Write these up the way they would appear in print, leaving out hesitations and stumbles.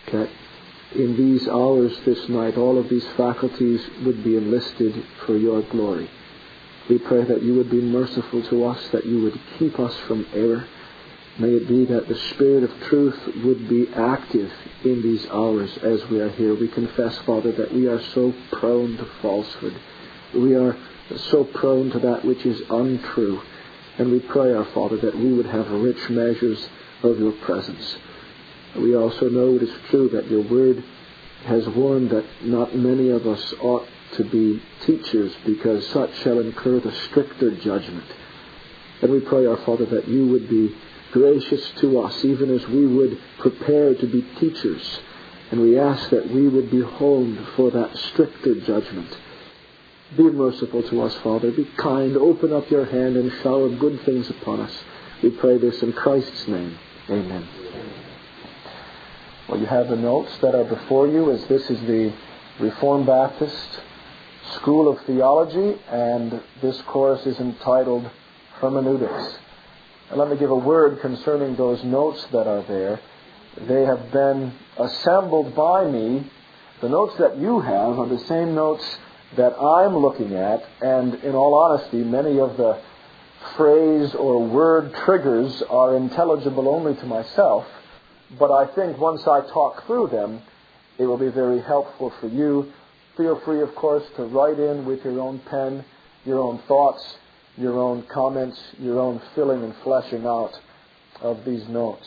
that in these hours this night, all of these faculties would be enlisted for your glory. We pray that you would be merciful to us, that you would keep us from error. May it be that the Spirit of truth would be active in these hours as we are here. We confess, Father, that we are so prone to falsehood. We are so prone to that which is untrue. And we pray, our Father, that we would have rich measures of your presence. We also know it is true that your word has warned that not many of us ought to be teachers, because such shall incur the stricter judgment. And we pray, our Father, that you would be gracious to us, even as we would prepare to be teachers. And we ask that we would be honed for that stricter judgment. Be merciful to us, Father. Be kind. Open up your hand and shower good things upon us. We pray this in Christ's name. Amen. Well, you have the notes that are before you, as this is the Reformed Baptist School of Theology, and this course is entitled Hermeneutics. And let me give a word concerning those notes that are there. They have been assembled by me. The notes that you have are the same notes that I'm looking at, and in all honesty, many of the phrase or word triggers are intelligible only to myself, but I think once I talk through them, it will be very helpful for you. Feel free, of course, to write in with your own pen, your own thoughts, your own comments, your own filling and fleshing out of these notes.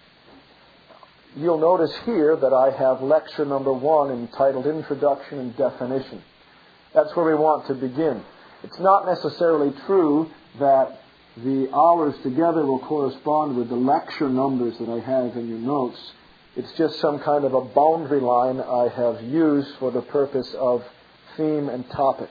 You'll notice here that I have lecture number 1 entitled Introduction and Definition. That's where we want to begin. It's not necessarily true that the hours together will correspond with the lecture numbers that I have in your notes. It's just some kind of a boundary line I have used for the purpose of theme and topic.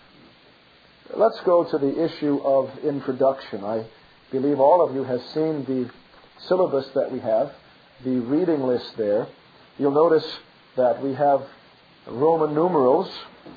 Let's go to the issue of introduction. I believe all of you have seen the syllabus that we have, the reading list there. You'll notice that we have Roman numerals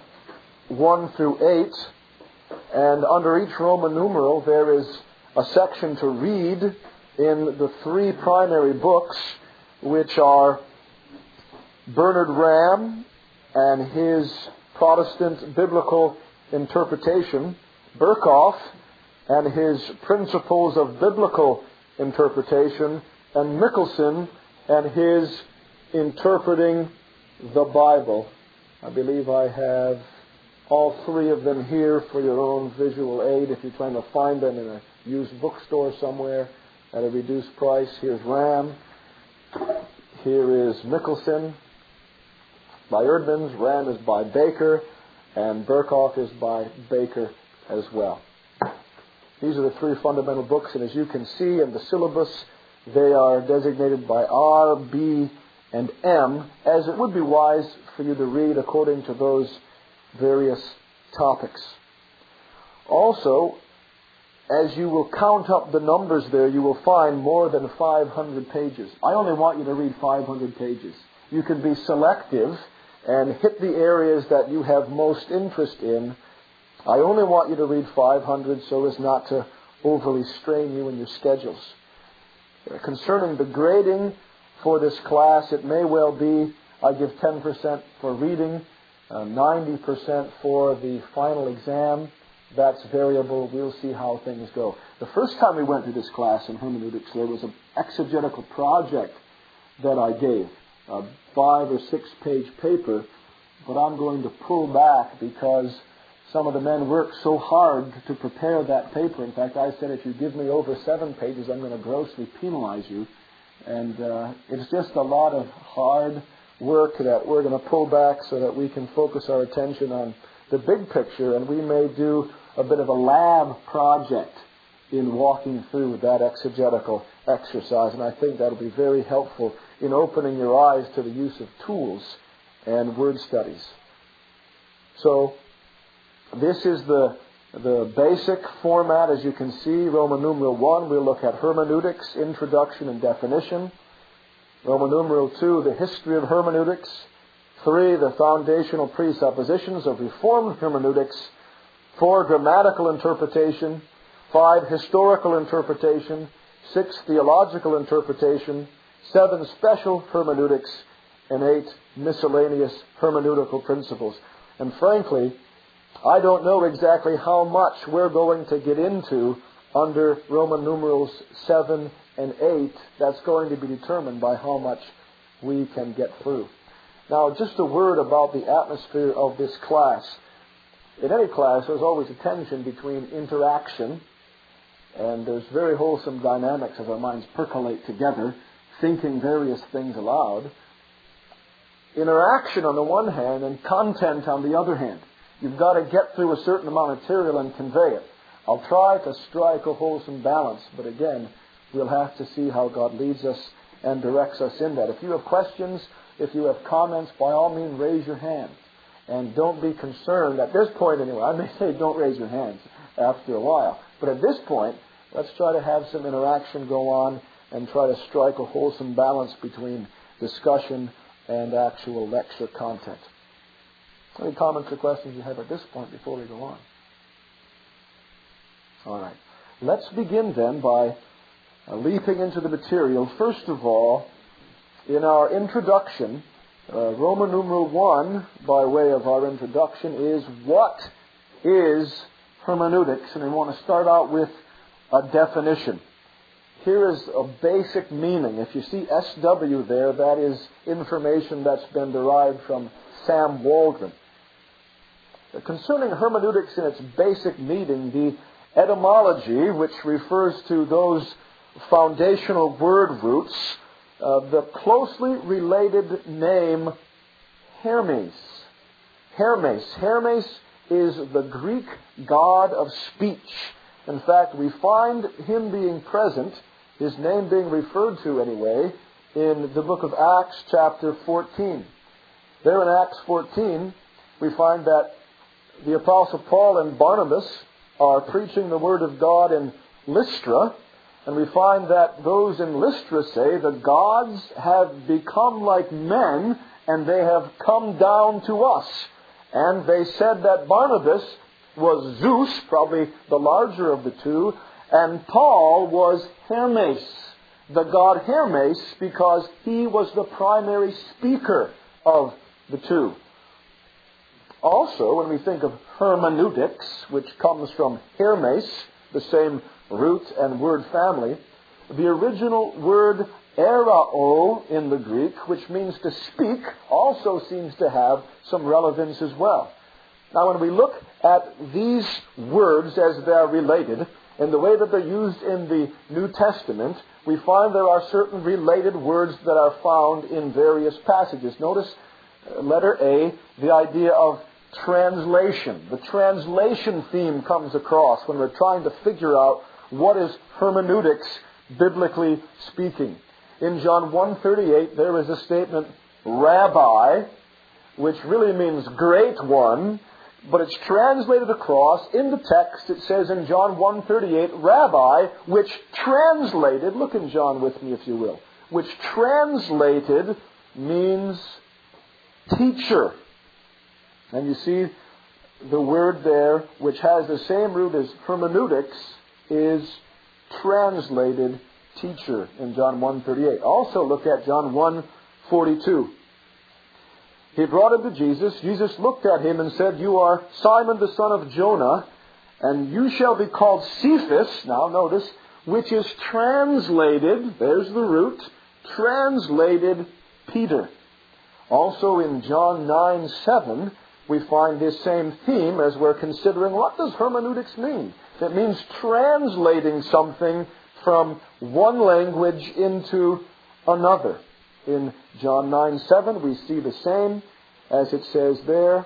1 through 8, and under each Roman numeral there is a section to read in the 3 primary books, which are Bernard Ramm and his Protestant Biblical Interpretation, Berkhoff and his Principles of Biblical Interpretation, and Mickelson and his Interpreting the Bible. I believe I have all 3 of them here for your own visual aid if you're trying to find them in a used bookstore somewhere at a reduced price. Here's Ramm. Here is Mickelson by Eerdmans. Ramm is by Baker. And Berkhoff is by Baker as well. These are the 3 fundamental books, and as you can see in the syllabus, they are designated by R, B, and M, as it would be wise for you to read according to those various topics. Also, as you will count up the numbers there, you will find more than 500 pages. I only want you to read 500 pages. You can be selective and hit the areas that you have most interest in. I only want you to read 500 so as not to overly strain you in your schedules. Concerning the grading for this class, it may well be I give 10% for reading, 90% for the final exam. That's variable. We'll see how things go. The first time we went through this class in hermeneutics, there was an exegetical project that I gave, a 5 or 6 page paper, but I'm going to pull back because some of the men worked so hard to prepare that paper. In fact, I said, if you give me over 7 pages, I'm going to grossly penalize you. And it's just a lot of hard work that we're going to pull back so that we can focus our attention on the big picture, and we may do a bit of a lab project in walking through that exegetical exercise. And I think that'll be very helpful in opening your eyes to the use of tools and word studies. So this is the basic format. As you can see, Roman numeral 1, we'll look at hermeneutics, introduction and definition. Roman numeral 2, the history of hermeneutics. 3, the foundational presuppositions of Reformed hermeneutics. 4, grammatical interpretation. 5, historical interpretation. 6, theological interpretation. 7, special hermeneutics. and 8 miscellaneous hermeneutical principles. And frankly, I don't know exactly how much we're going to get into under Roman numerals 7 and 8. That's going to be determined by how much we can get through. Now, just a word about the atmosphere of this class. In any class, there's always a tension between interaction, and there's very wholesome dynamics as our minds percolate together, thinking various things aloud. Interaction on the one hand and content on the other hand. You've got to get through a certain amount of material and convey it. I'll try to strike a wholesome balance, but again, we'll have to see how God leads us and directs us in that. If you have questions, if you have comments, by all means raise your hand. And don't be concerned, at this point anyway, I may say don't raise your hands after a while, but at this point, let's try to have some interaction go on and try to strike a wholesome balance between discussion and actual lecture content. Any comments or questions you have at this point before we go on? All right. Let's begin then by leaping into the material. First of all, in our introduction, Roman numeral 1, by way of our introduction, is what is hermeneutics? And we want to start out with a definition. Here is a basic meaning. If you see SW there, that is information that's been derived from Sam Waldron. Concerning hermeneutics in its basic meaning, the etymology, which refers to those foundational word roots, the closely related name Hermes. Hermes. Hermes is the Greek god of speech. In fact, we find him being present, his name being referred to anyway, in the book of Acts chapter 14. There in Acts 14, we find that the Apostle Paul and Barnabas are preaching the Word of God in Lystra, and we find that those in Lystra say, the gods have become like men, and they have come down to us. And they said that Barnabas was Zeus, probably the larger of the two, and Paul was Hermes, the god Hermes, because he was the primary speaker of the two. Also, when we think of hermeneutics, which comes from Hermes, the same root and word family, the original word erao in the Greek, which means to speak, also seems to have some relevance as well. Now, when we look at these words as they are related, in the way that they're used in the New Testament, we find there are certain related words that are found in various passages. Notice letter A, the idea of translation. The translation theme comes across when we're trying to figure out what is hermeneutics, biblically speaking. In John 1:38, there is a statement, Rabbi, which really means great one, but it's translated across. In the text, it says in John 1:38, Rabbi, which translated, look in John with me if you will, which translated means teacher. And you see the word there, which has the same root as hermeneutics, is translated teacher in John 1:38. Also look at John 1:42. He brought him to Jesus. Jesus looked at him and said, You are Simon the son of Jonah, and you shall be called Cephas. Now notice, which is translated, there's the root, translated Peter. Also in John 9:7, we find this same theme as we're considering what does hermeneutics mean. It means translating something from one language into another. In John 9:7, we see the same as it says there.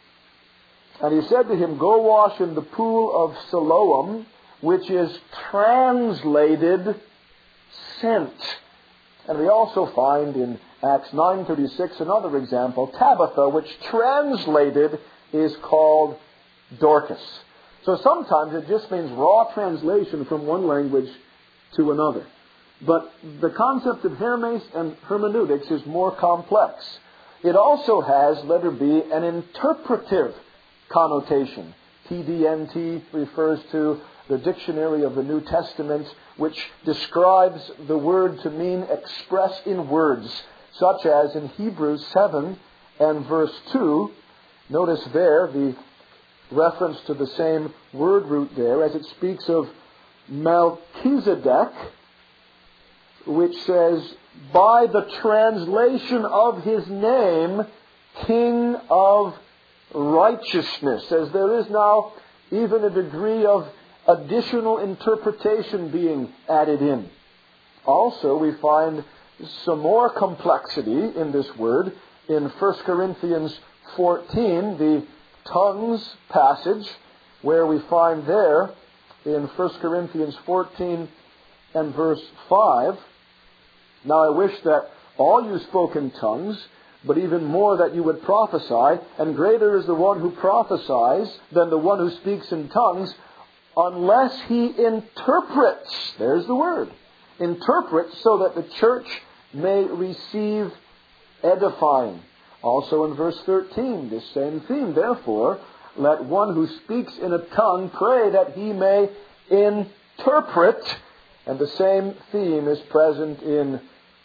And he said to him, Go wash in the pool of Siloam, which is translated sent. And we also find in Acts 9:36 another example, Tabitha, which translated is called Dorcas. So sometimes it just means raw translation from one language to another. But the concept of Hermes and hermeneutics is more complex. It also has, letter B, an interpretive connotation. TDNT refers to the Dictionary of the New Testament, which describes the word to mean express in words. such as in Hebrews 7 and verse 2. Notice there the reference to the same word root there as it speaks of Melchizedek, which says, by the translation of his name, King of Righteousness, as there is now even a degree of additional interpretation being added in. Also, we find some more complexity in this word in 1 Corinthians 14, the tongues passage, where we find there in 1 Corinthians 14 and verse 5, now I wish that all you spoke in tongues, but even more that you would prophesy, and greater is the one who prophesies than the one who speaks in tongues, unless he interprets. There's the word. Interprets, so that the church may receive edifying. Also in verse 13, this same theme. Therefore, let one who speaks in a tongue pray that he may interpret. And the same theme is present in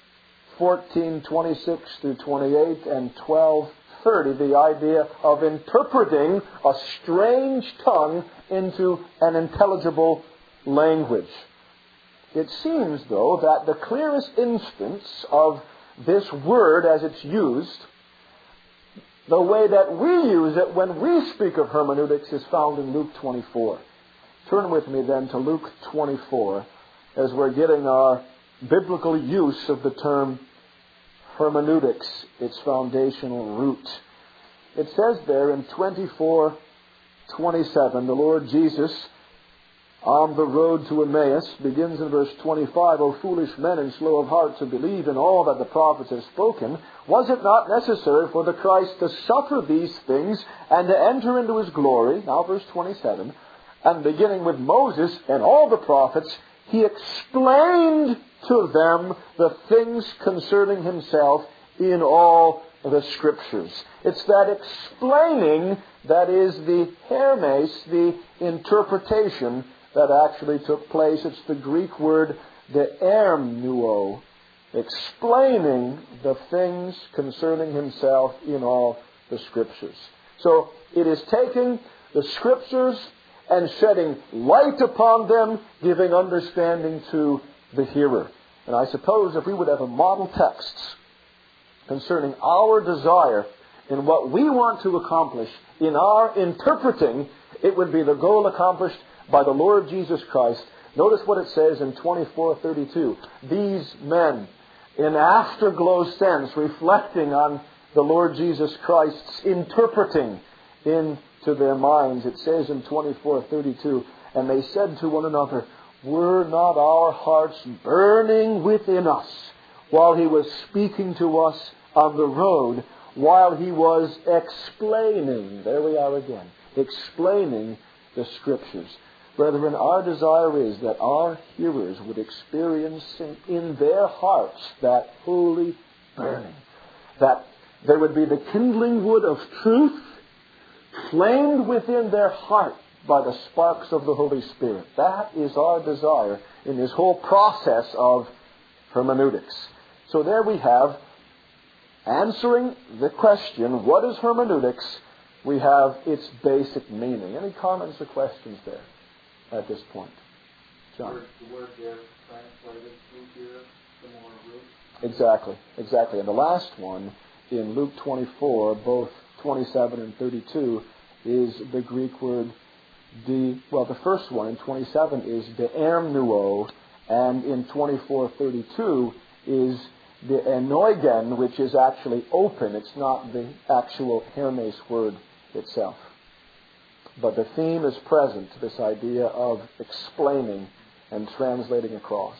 14:26 through 28 and 12:30, the idea of interpreting a strange tongue into an intelligible language. It seems, though, that the clearest instance of this word as it's used, the way that we use it when we speak of hermeneutics, is found in Luke 24. Turn with me then to Luke 24 as we're getting our biblical use of the term hermeneutics, its foundational root. It says there in 24:27, the Lord Jesus, on the road to Emmaus, begins in verse 25, O foolish men and slow of heart to believe in all that the prophets have spoken, was it not necessary for the Christ to suffer these things and to enter into his glory? Now verse 27, and beginning with Moses and all the prophets, he explained to them the things concerning himself in all the Scriptures. It's that explaining that is the hermes, the interpretation that actually took place. It's the Greek word, the ermnuo, explaining the things concerning himself in all the Scriptures. So it is taking the Scriptures and shedding light upon them, giving understanding to the hearer. And I suppose if we would have a model text concerning our desire in what we want to accomplish in our interpreting, it would be the goal accomplished by the Lord Jesus Christ. Notice what it says in 24:32. These men, in afterglow sense, reflecting on the Lord Jesus Christ's interpreting into their minds, it says in 24:32, and they said to one another, were not our hearts burning within us while he was speaking to us on the road, while he was explaining, there we are again, explaining the Scriptures. Brethren, our desire is that our hearers would experience in their hearts that holy burning, that there would be the kindling wood of truth flamed within their heart by the sparks of the Holy Spirit. That is our desire in this whole process of hermeneutics. So there we have, answering the question, what is hermeneutics? We have its basic meaning. Any comments or questions there at this point? John? The word there translated through here, similar root. Exactly. And the last one, in Luke 24, both 27 and 32, is the Greek word the first one in 27 is the ermnuo, and in 24:32 is the enoigen, which is actually open. It's not the actual hermes word itself. But the theme is present, this idea of explaining and translating across.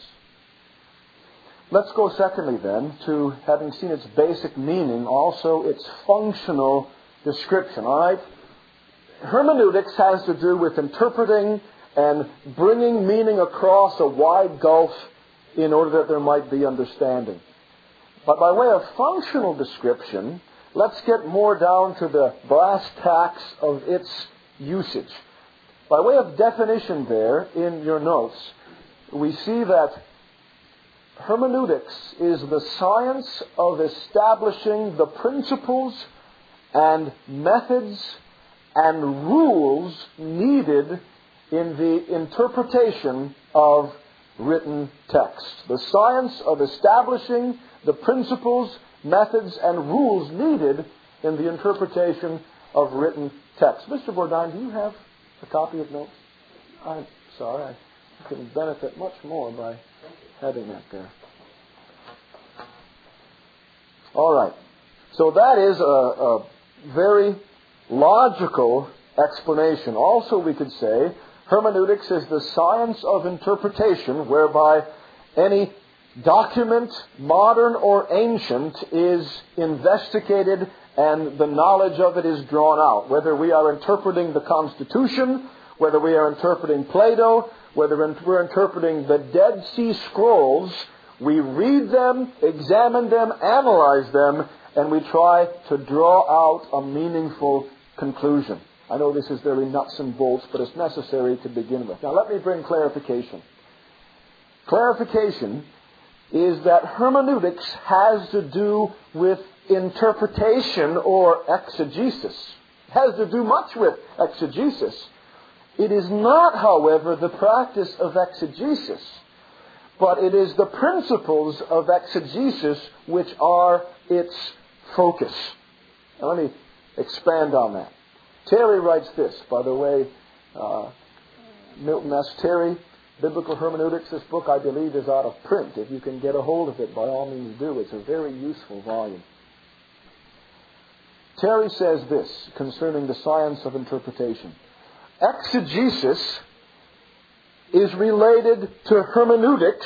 Let's go secondly then to, having seen its basic meaning, also its functional description. All right? Hermeneutics has to do with interpreting and bringing meaning across a wide gulf in order that there might be understanding. But by way of functional description, let's get more down to the brass tacks of its usage. By way of definition there in your notes, we see that hermeneutics is the science of establishing the principles and methods and rules needed in the interpretation of written text. The science of establishing the principles, methods, and rules needed in the interpretation of written text. Mr. Bourdin, do you have a copy of notes? I'm sorry, I can benefit much more by having that there. All right. So that is a very logical explanation. Also, we could say hermeneutics is the science of interpretation whereby any document, modern or ancient, is investigated and the knowledge of it is drawn out. Whether we are interpreting the Constitution, whether we are interpreting Plato, whether we're interpreting the Dead Sea Scrolls, we read them, examine them, analyze them, and we try to draw out a meaningful conclusion. I know this is very nuts and bolts, but it's necessary to begin with. Now let me bring clarification. Clarification is that hermeneutics has to do with interpretation or exegesis. It has to do much with exegesis. It is not, however, the practice of exegesis, but it is the principles of exegesis which are its focus. Now, let me expand on that. Terry writes this, by the way, Milton S. Terry, Biblical Hermeneutics. This book, I believe, is out of print. If you can get a hold of it, by all means do. It's a very useful volume. Terry says this concerning the science of interpretation. Exegesis is related to hermeneutics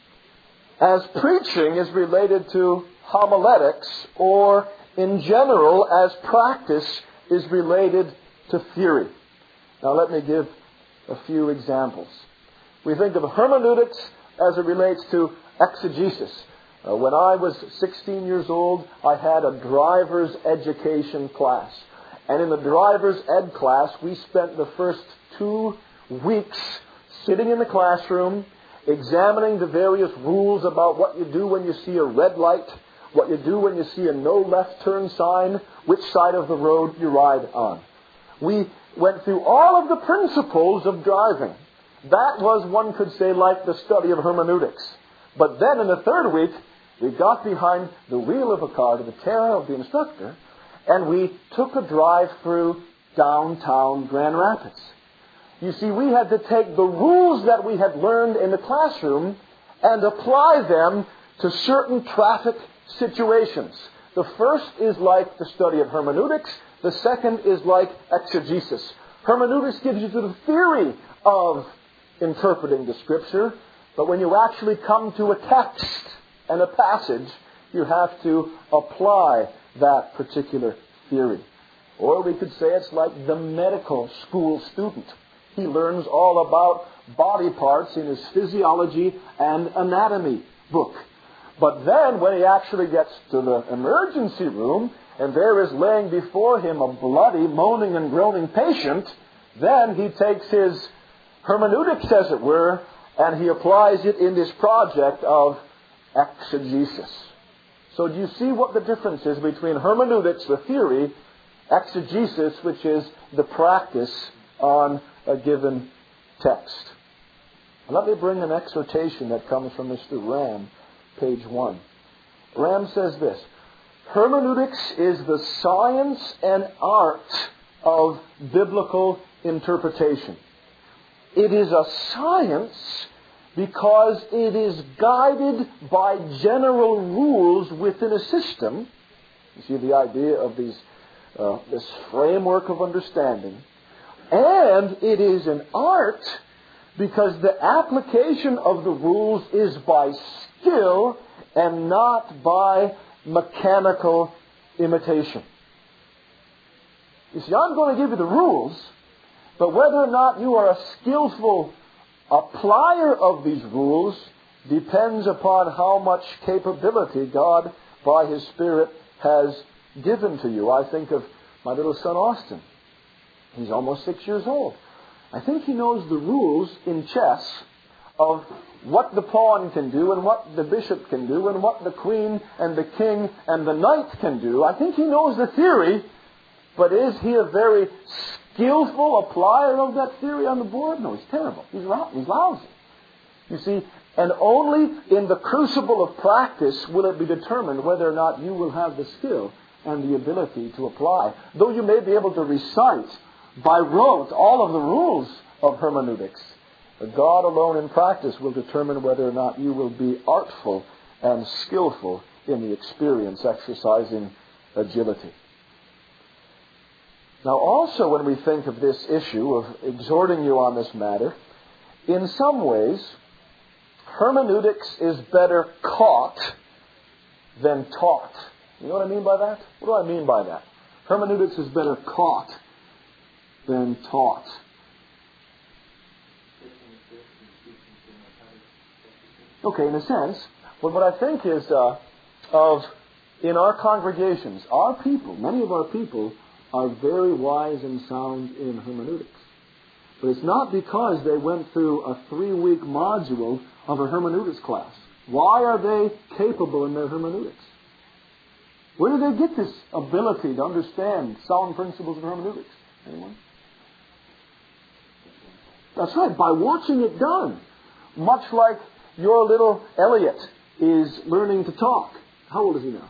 as preaching is related to homiletics, or in general as practice is related to theory. Now let me give a few examples. We think of hermeneutics as it relates to exegesis. When I was 16 years old, I had a driver's education class. And in the driver's ed class, we spent the first 2 weeks sitting in the classroom, examining the various rules about what you do when you see a red light, what you do when you see a no left turn sign, which side of the road you ride on. We went through all of the principles of driving. That was, one could say, like the study of hermeneutics. But then in the 3rd week, we got behind the wheel of a car to the terror of the instructor, and we took a drive through downtown Grand Rapids. You see, we had to take the rules that we had learned in the classroom and apply them to certain traffic situations. The first is like the study of hermeneutics. The second is like exegesis. Hermeneutics gives you the theory of interpreting the Scripture, but when you actually come to a text and a passage, you have to apply that particular theory. Or we could say it's like the medical school student. He learns all about body parts in his physiology and anatomy book. But then when he actually gets to the emergency room, and there is laying before him a bloody, moaning and groaning patient, then he takes his hermeneutics, as it were, and he applies it in this project of exegesis. So do you see what the difference is between hermeneutics, the theory, exegesis, which is the practice on a given text? Let me bring an exhortation that comes from Mr. Ram, page 1. Ram says this: hermeneutics is the science and art of biblical interpretation. It is a science because it is guided by general rules within a system. You see the idea of this framework of understanding. And it is an art because the application of the rules is by skill and not by mechanical imitation. You see, I'm going to give you the rules, but whether or not you are a skillful applier of these rules depends upon how much capability God, by His Spirit, has given to you. I think of my little son Austin. He's almost 6 years old. I think he knows the rules in chess of what the pawn can do and what the bishop can do and what the queen and the king and the knight can do. I think he knows the theory, but is he a very skillful applier of that theory on the board? No, he's terrible. He's rotten. He's lousy. You see, and only in the crucible of practice will it be determined whether or not you will have the skill and the ability to apply. Though you may be able to recite by rote all of the rules of hermeneutics, God alone in practice will determine whether or not you will be artful and skillful in the experience, exercising agility. Now also when we think of this issue of exhorting you on this matter, in some ways, hermeneutics is better caught than taught. You know what I mean by that? What do I mean by that? Hermeneutics is better caught than taught. Okay, in a sense, what I think is of in our congregations, our people, many of our people are very wise and sound in hermeneutics. But it's not because they went through a 3-week module of a hermeneutics class. Why are they capable in their hermeneutics? Where do they get this ability to understand sound principles of hermeneutics? Anyone? That's right, by watching it done. Much like your little Elliot is learning to talk. How old is he now?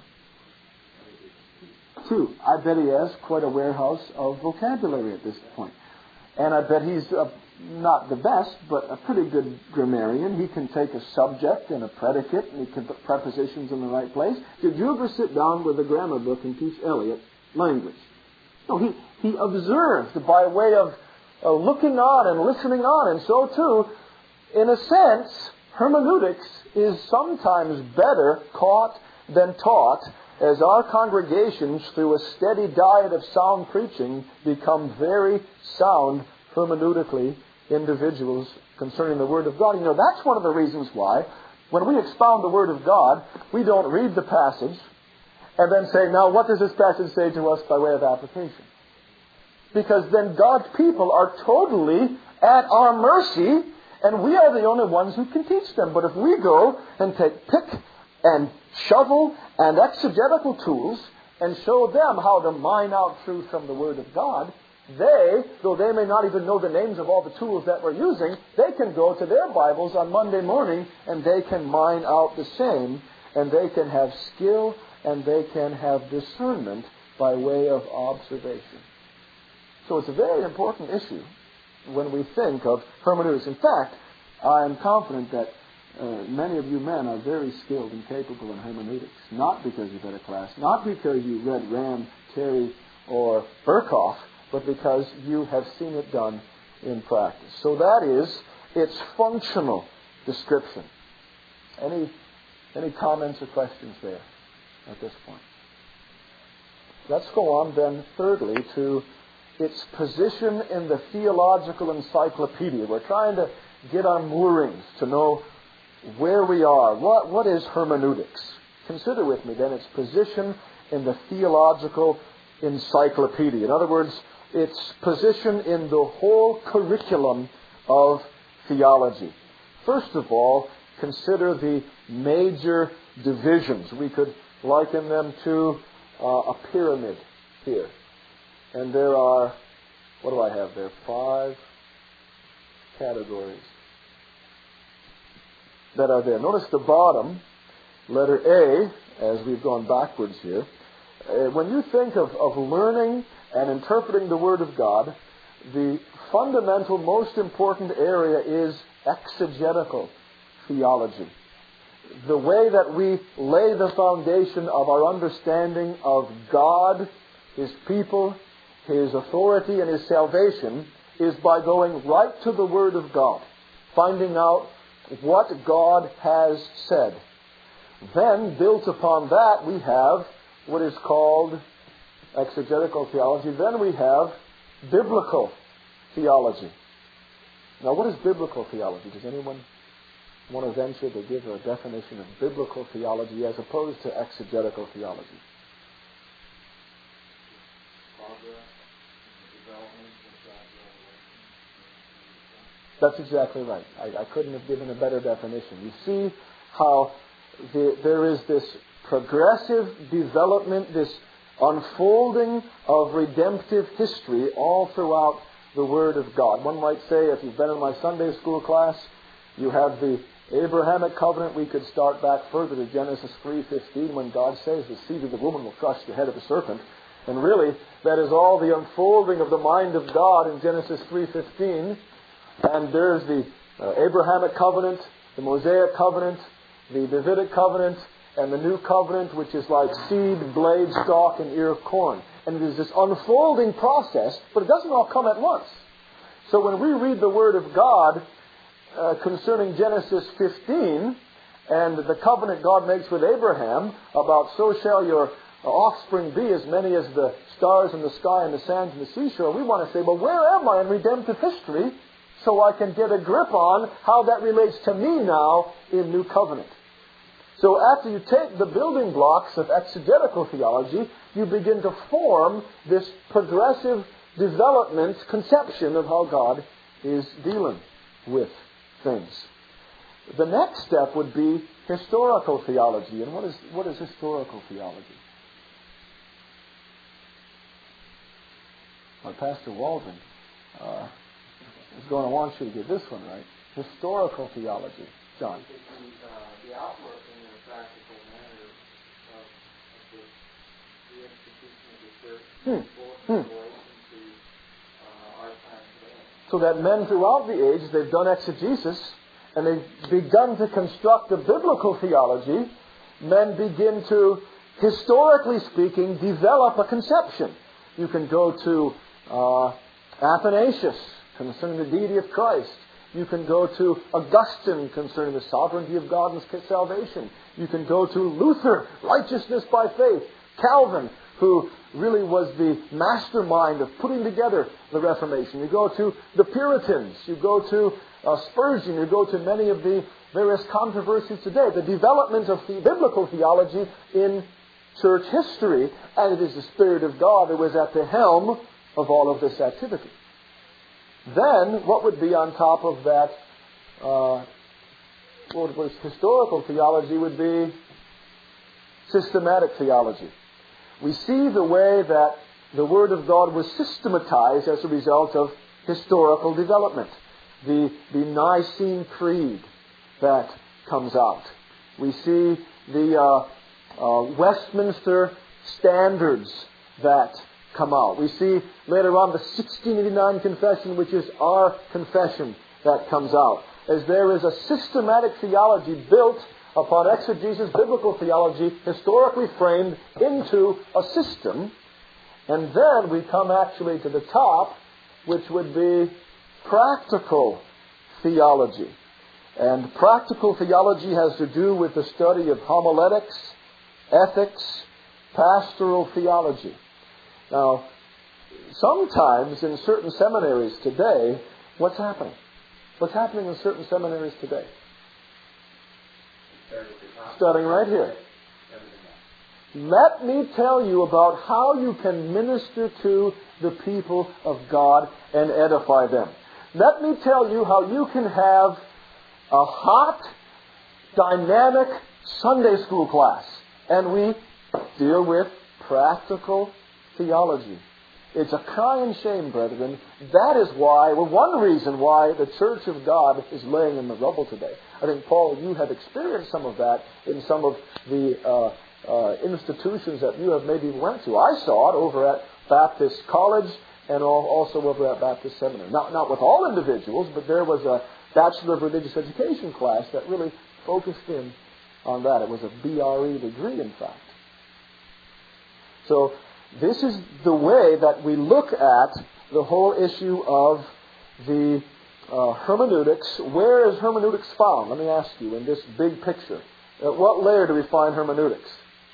2. I bet he has quite a warehouse of vocabulary at this point. And I bet he's not the best, but a pretty good grammarian. He can take a subject and a predicate, and he can put prepositions in the right place. Did you ever sit down with a grammar book and teach Elliot language? No, he observed by way of looking on and listening on. And so too, in a sense, hermeneutics is sometimes better caught than taught, as our congregations, through a steady diet of sound preaching, become very sound hermeneutically individuals concerning the Word of God. You know, that's one of the reasons why, when we expound the Word of God, we don't read the passage and then say, now what does this passage say to us by way of application? Because then God's people are totally at our mercy, and we are the only ones who can teach them. But if we go and take pick and shovel and exegetical tools and show them how to mine out truth from the Word of God, they, though they may not even know the names of all the tools that we're using, they can go to their Bibles on Monday morning and they can mine out the same, and they can have skill and they can have discernment by way of observation. So it's a very important issue when we think of hermeneutics. In fact, I am confident that many of you men are very skilled and capable in hermeneutics. Not because you've had a class, not because you read Ram, Terry, or Burkhoff, but because you have seen it done in practice. So that is its functional description. Any comments or questions there at this point? Let's go on then, thirdly, to its position in the theological encyclopedia. We're trying to get our moorings to know where we are. What is hermeneutics? Consider with me then its position in the theological encyclopedia. In other words, its position in the whole curriculum of theology. First of all, consider the major divisions. We could liken them to a pyramid here. And there are, what do I have there? 5 categories that are there. Notice the bottom, letter A, as we've gone backwards here. When you think of learning and interpreting the Word of God, the fundamental, most important area is exegetical theology. The way that we lay the foundation of our understanding of God, His people, His authority, and His salvation is by going right to the Word of God, finding out what God has said. Then, built upon that, we have what is called exegetical theology. Then we have biblical theology. Now, what is biblical theology? Does anyone want to venture to give a definition of biblical theology as opposed to exegetical theology? That's exactly right. I couldn't have given a better definition. You see how there is this progressive development, this unfolding of redemptive history all throughout the Word of God. One might say, if you've been in my Sunday school class, you have the Abrahamic covenant. We could start back further to Genesis 3:15 when God says the seed of the woman will crush the head of the serpent. And really, that is all the unfolding of the mind of God in Genesis 3:15. And there's the Abrahamic covenant, the Mosaic covenant, the Davidic covenant, and the new covenant, which is like seed, blade, stalk, and ear of corn. And it is this unfolding process, but it doesn't all come at once. So when we read the Word of God concerning Genesis 15 and the covenant God makes with Abraham about so shall your offspring be as many as the stars in the sky and the sands in the seashore, we want to say, well, where am I in redemptive history so I can get a grip on how that relates to me now in New Covenant? So after you take the building blocks of exegetical theology, you begin to form this progressive development conception of how God is dealing with things. The next step would be historical theology. And what is historical theology? Well, Pastor Walden is going to want you to get this one right. Historical theology. John. The outwork in a practical manner of the institution of the church in relation to our time today. So that men throughout the age, they've done exegesis, and they've begun to construct a biblical theology. Men begin to, historically speaking, develop a conception. You can go to Athanasius concerning the deity of Christ. You can go to Augustine concerning the sovereignty of God and His salvation. You can go to Luther, righteousness by faith. Calvin, who really was the mastermind of putting together the Reformation. You go to the Puritans. You go to Spurgeon. You go to many of the various controversies today. The development of the biblical theology in church history, and it is the Spirit of God that was at the helm of all of this activity. Then, what would be on top of that, what was historical theology would be systematic theology. We see the way that the Word of God was systematized as a result of historical development. The Nicene Creed that comes out. We see the Westminster Standards that come out. We see later on the 1689 Confession, which is our confession, that comes out. As there is a systematic theology built upon exegesis, biblical theology, historically framed into a system. And then we come actually to the top, which would be practical theology. And practical theology has to do with the study of homiletics, ethics, pastoral theology. Now, sometimes in certain seminaries today, what's happening? What's happening in certain seminaries today? Starting right here. Let me tell you about how you can minister to the people of God and edify them. Let me tell you how you can have a hot, dynamic Sunday school class. And we deal with practical theology. It's a crying shame, brethren. That is why, well, one reason why the Church of God is laying in the rubble today. I think, Paul, you have experienced some of that in some of the institutions that you have maybe went to. I saw it over at Baptist College and also over at Baptist Seminary. Not with all individuals, but there was a Bachelor of Religious Education class that really focused in on that. It was a BRE degree, in fact. So, this is the way that we look at the whole issue of the hermeneutics. Where is hermeneutics found? Let me ask you in this big picture. At what layer do we find hermeneutics?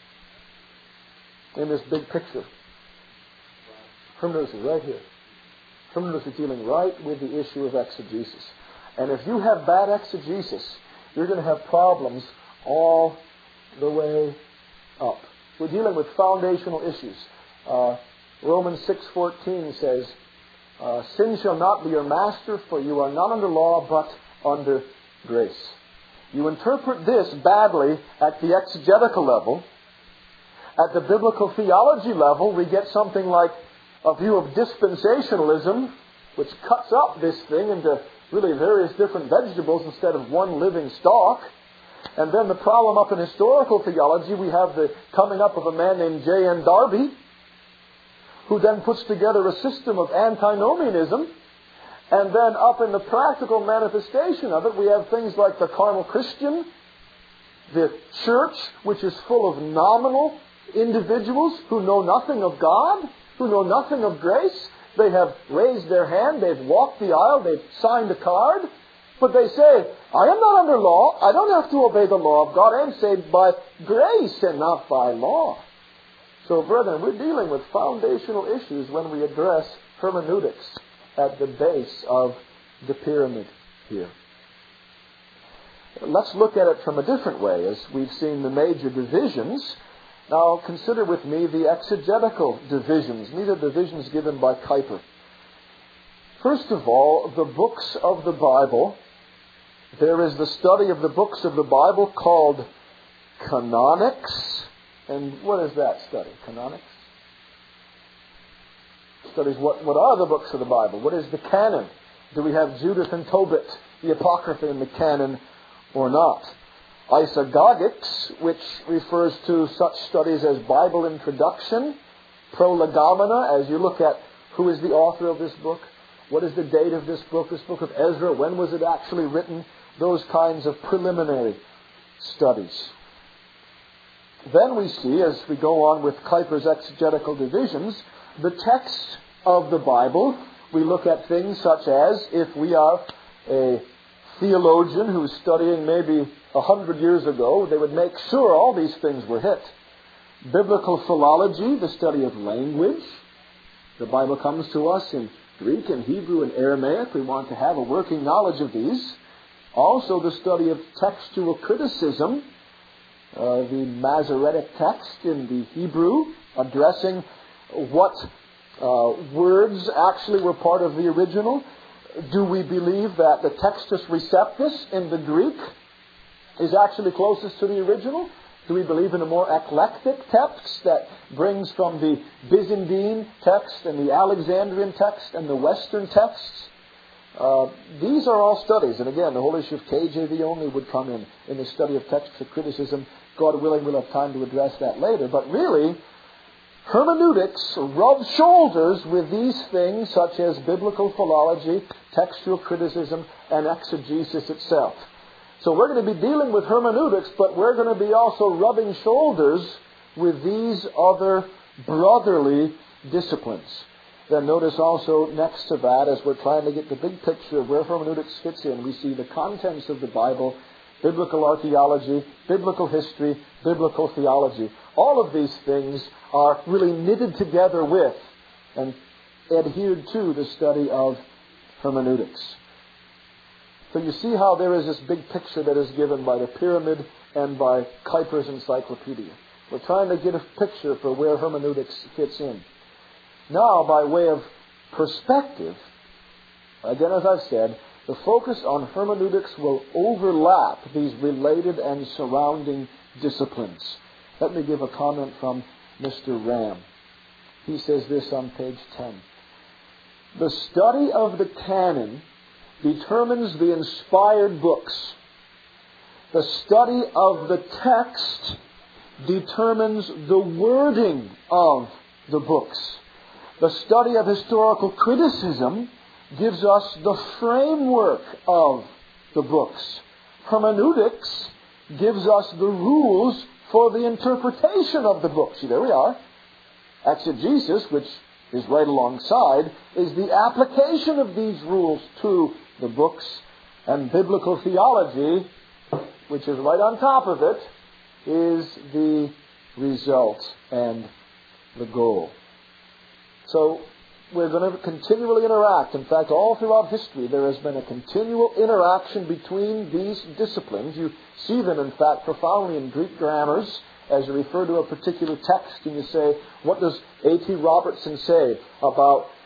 In this big picture. Hermeneutics is right here. Hermeneutics is dealing right with the issue of exegesis. And if you have bad exegesis, you're going to have problems all the way up. We're dealing with foundational issues. Romans 6:14 says, Sin shall not be your master, for you are not under law, but under grace. You interpret this badly at the exegetical level. At the biblical theology level, we get something like a view of dispensationalism, which cuts up this thing into really various different vegetables instead of one living stalk. And then the problem up in historical theology, we have the coming up of a man named J.N. Darby, who then puts together a system of antinomianism. And then up in the practical manifestation of it, we have things like the carnal Christian, the church, which is full of nominal individuals who know nothing of God, who know nothing of grace. They have raised their hand, they've walked the aisle, they've signed a card, but they say, I am not under law, I don't have to obey the law of God, I am saved by grace and not by law. So, brethren, we're dealing with foundational issues when we address hermeneutics at the base of the pyramid here. Let's look at it from a different way, as we've seen the major divisions. Now, consider with me the exegetical divisions. These are divisions given by Kuyper. First of all, the books of the Bible. There is the study of the books of the Bible called canonics. And what is that study? Canonics? Studies what are the books of the Bible? What is the canon? Do we have Judith and Tobit, the Apocrypha, in the canon or not? Isagogics, which refers to such studies as Bible introduction, prolegomena, as you look at who is the author of this book, what is the date of this book of Ezra, when was it actually written, those kinds of preliminary studies. Then we see, as we go on with Kuyper's exegetical divisions, the text of the Bible. We look at things such as, if we are a theologian who's studying maybe 100 years ago, they would make sure all these things were hit. Biblical philology, the study of language. The Bible comes to us in Greek and Hebrew and Aramaic. We want to have a working knowledge of these. Also the study of textual criticism, the Masoretic text in the Hebrew, addressing what words actually were part of the original. Do we believe that the Textus Receptus in the Greek is actually closest to the original? Do we believe in a more eclectic text that brings from the Byzantine text and the Alexandrian text and the Western texts? These are all studies. And again, the whole issue of KJV only would come in the study of textual criticism. God willing, we'll have time to address that later. But really, hermeneutics rubs shoulders with these things such as biblical philology, textual criticism, and exegesis itself. So we're going to be dealing with hermeneutics, but we're going to be also rubbing shoulders with these other brotherly disciplines. Then notice also next to that, as we're trying to get the big picture of where hermeneutics fits in, we see the contents of the Bible, biblical archaeology, biblical history, biblical theology. All of these things are really knitted together with and adhered to the study of hermeneutics. So you see how there is this big picture that is given by the pyramid and by Kuyper's encyclopedia. We're trying to get a picture for where hermeneutics fits in. Now, by way of perspective, again as I've said, the focus on hermeneutics will overlap these related and surrounding disciplines. Let me give a comment from Mr. Ram. He says this on page 10. The study of the canon determines the inspired books. The study of the text determines the wording of the books. The study of historical criticism gives us the framework of the books. Hermeneutics gives us the rules for the interpretation of the books. See, there we are. Exegesis, which is right alongside, is the application of these rules to the books. And biblical theology, which is right on top of it, is the result and the goal. So we're going to continually interact. In fact, all throughout history, there has been a continual interaction between these disciplines. You see them, in fact, profoundly in Greek grammars, as you refer to a particular text and you say, what does A.T. Robertson say about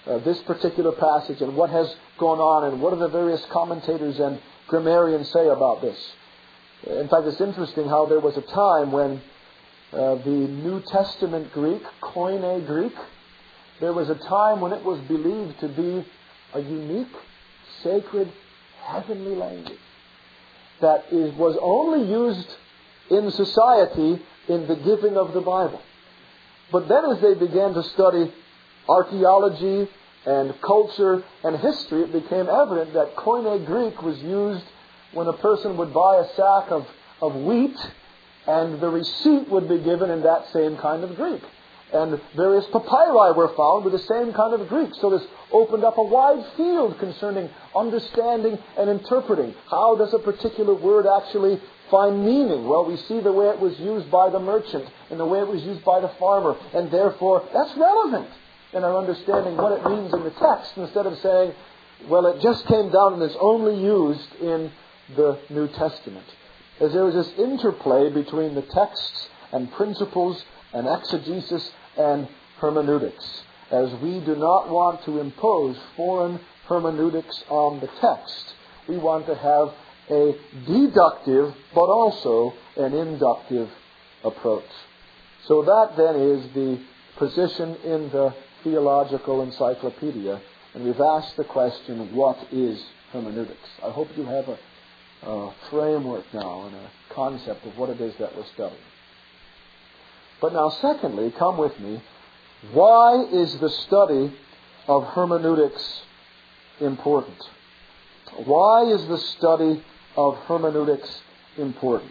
this particular passage and what has gone on and what do the various commentators and grammarians say about this. In fact, it's interesting how there was a time when the New Testament Greek, Koine Greek, there was a time when it was believed to be a unique, sacred, heavenly language that was only used in society in the giving of the Bible. But then as they began to study archaeology and culture and history, it became evident that Koine Greek was used when a person would buy a sack of wheat, and the receipt would be given in that same kind of Greek. And various papyri were found with the same kind of Greek. So this opened up a wide field concerning understanding and interpreting. How does a particular word actually find meaning? Well, we see the way it was used by the merchant and the way it was used by the farmer. And therefore, that's relevant in our understanding what it means in the text, instead of saying, well, it just came down and it's only used in the New Testament. As there was this interplay between the texts and principles and exegesis and hermeneutics, as we do not want to impose foreign hermeneutics on the text. We want to have a deductive but also an inductive approach. So that then is the position in the Theological Encyclopedia, and we've asked the question, what is hermeneutics? I hope you have a framework now and a concept of what it is that we're studying. But now, secondly, come with me, why is the study of hermeneutics important? Why is the study of hermeneutics important?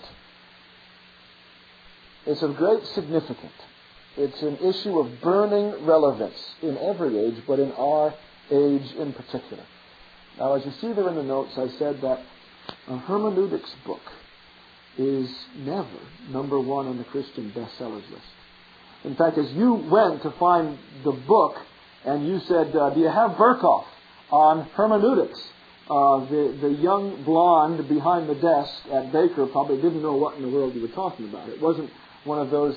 It's of great significance. It's an issue of burning relevance in every age, but in our age in particular. Now, as you see there in the notes, I said that a hermeneutics book is never number one on the Christian bestsellers list. In fact, as you went to find the book and you said, do you have Berkhoff on hermeneutics? The young blonde behind the desk at Baker probably didn't know what in the world you were talking about. It wasn't one of those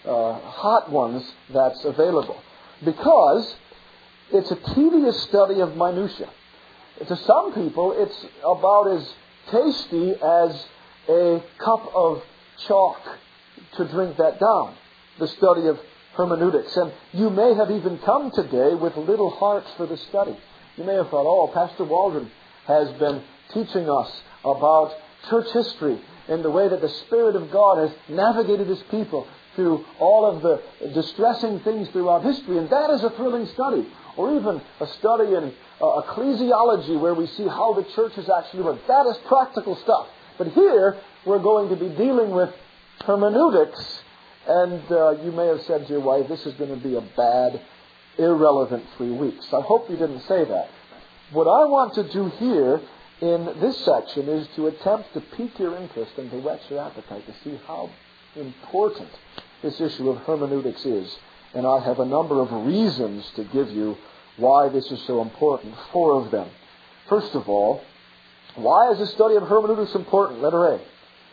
hot ones that's available. Because it's a tedious study of minutiae. To some people, it's about as tasty as a cup of chalk to drink that down, the study of hermeneutics. And you may have even come today with little hearts for the study. You may have thought, oh, Pastor Waldron has been teaching us about church history and the way that the Spirit of God has navigated His people through all of the distressing things throughout history, and that is a thrilling study. Or even a study in ecclesiology where we see how the church is actually run. That is practical stuff. But here, we're going to be dealing with hermeneutics, and you may have said to your wife, this is going to be a bad, irrelevant 3 weeks. I hope you didn't say that. What I want to do here in this section is to attempt to pique your interest and to whet your appetite to see how important this issue of hermeneutics is. And I have a number of reasons to give you why this is so important. 4 of them. First of all, why is the study of hermeneutics important? Letter A.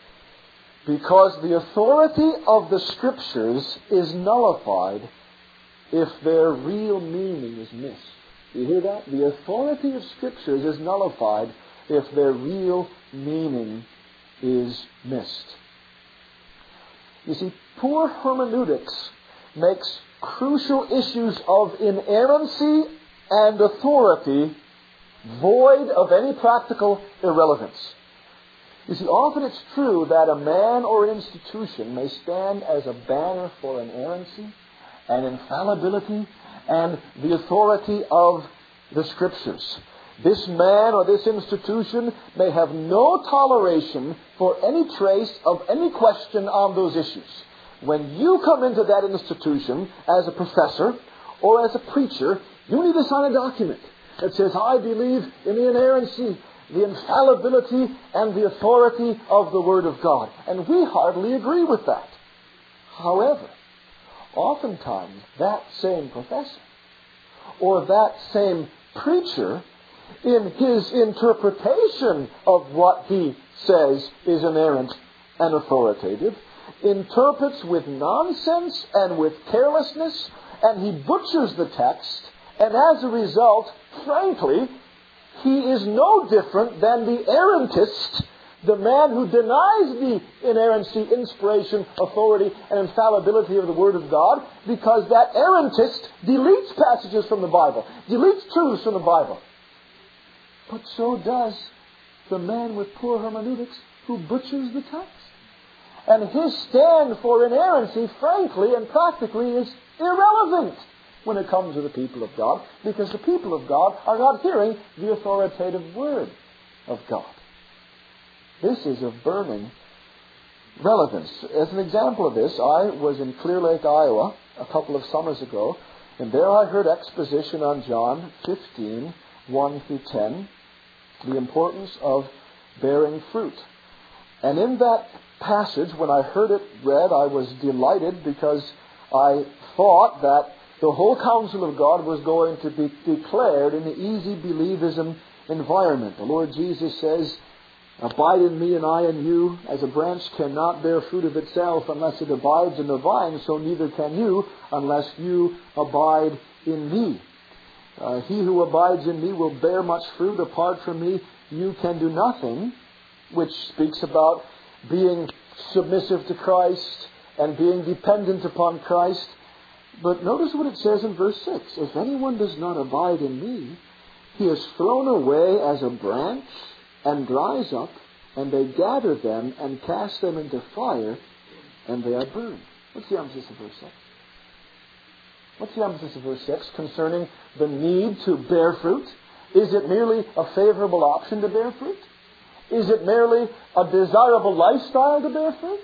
Because the authority of the Scriptures is nullified if their real meaning is missed. You hear that? The authority of Scriptures is nullified if their real meaning is missed. You see, poor hermeneutics makes crucial issues of inerrancy and authority void of any practical irrelevance. You see, often it's true that a man or an institution may stand as a banner for inerrancy and infallibility and the authority of the Scriptures. This man or this institution may have no toleration for any trace of any question on those issues. When you come into that institution as a professor or as a preacher, you need to sign a document that says, I believe in the inerrancy, the infallibility, and the authority of the Word of God. And we hardly agree with that. However, oftentimes that same professor or that same preacher, in his interpretation of what he says is inerrant and authoritative, interprets with nonsense and with carelessness, and he butchers the text And as a result, frankly, he is no different than the errantist, the man who denies the inerrancy, inspiration, authority, and infallibility of the Word of God, because that errantist deletes passages from the Bible, deletes truths from the Bible. But so does the man with poor hermeneutics who butchers the text. And his stand for inerrancy, frankly and practically, is irrelevant when it comes to the people of God, because the people of God are not hearing the authoritative Word of God. This is of burning relevance. As an example of this, I was in Clear Lake, Iowa, a couple of summers ago, and there I heard exposition on John 15, 1 through 10, the importance of bearing fruit. And in that passage, when I heard it read, I was delighted because I thought that the whole counsel of God was going to be declared in the easy believism environment. The Lord Jesus says, "Abide in me and I in you, as a branch cannot bear fruit of itself unless it abides in the vine, so neither can you unless you abide in me. He who abides in me will bear much fruit. Apart from me, you can do nothing," which speaks about being submissive to Christ and being dependent upon Christ. But notice what it says in verse 6. "If anyone does not abide in me, he is thrown away as a branch and dries up, and they gather them and cast them into fire, and they are burned." What's the emphasis of verse 6? What's the emphasis of verse 6 concerning the need to bear fruit? Is it merely a favorable option to bear fruit? Is it merely a desirable lifestyle to bear fruit?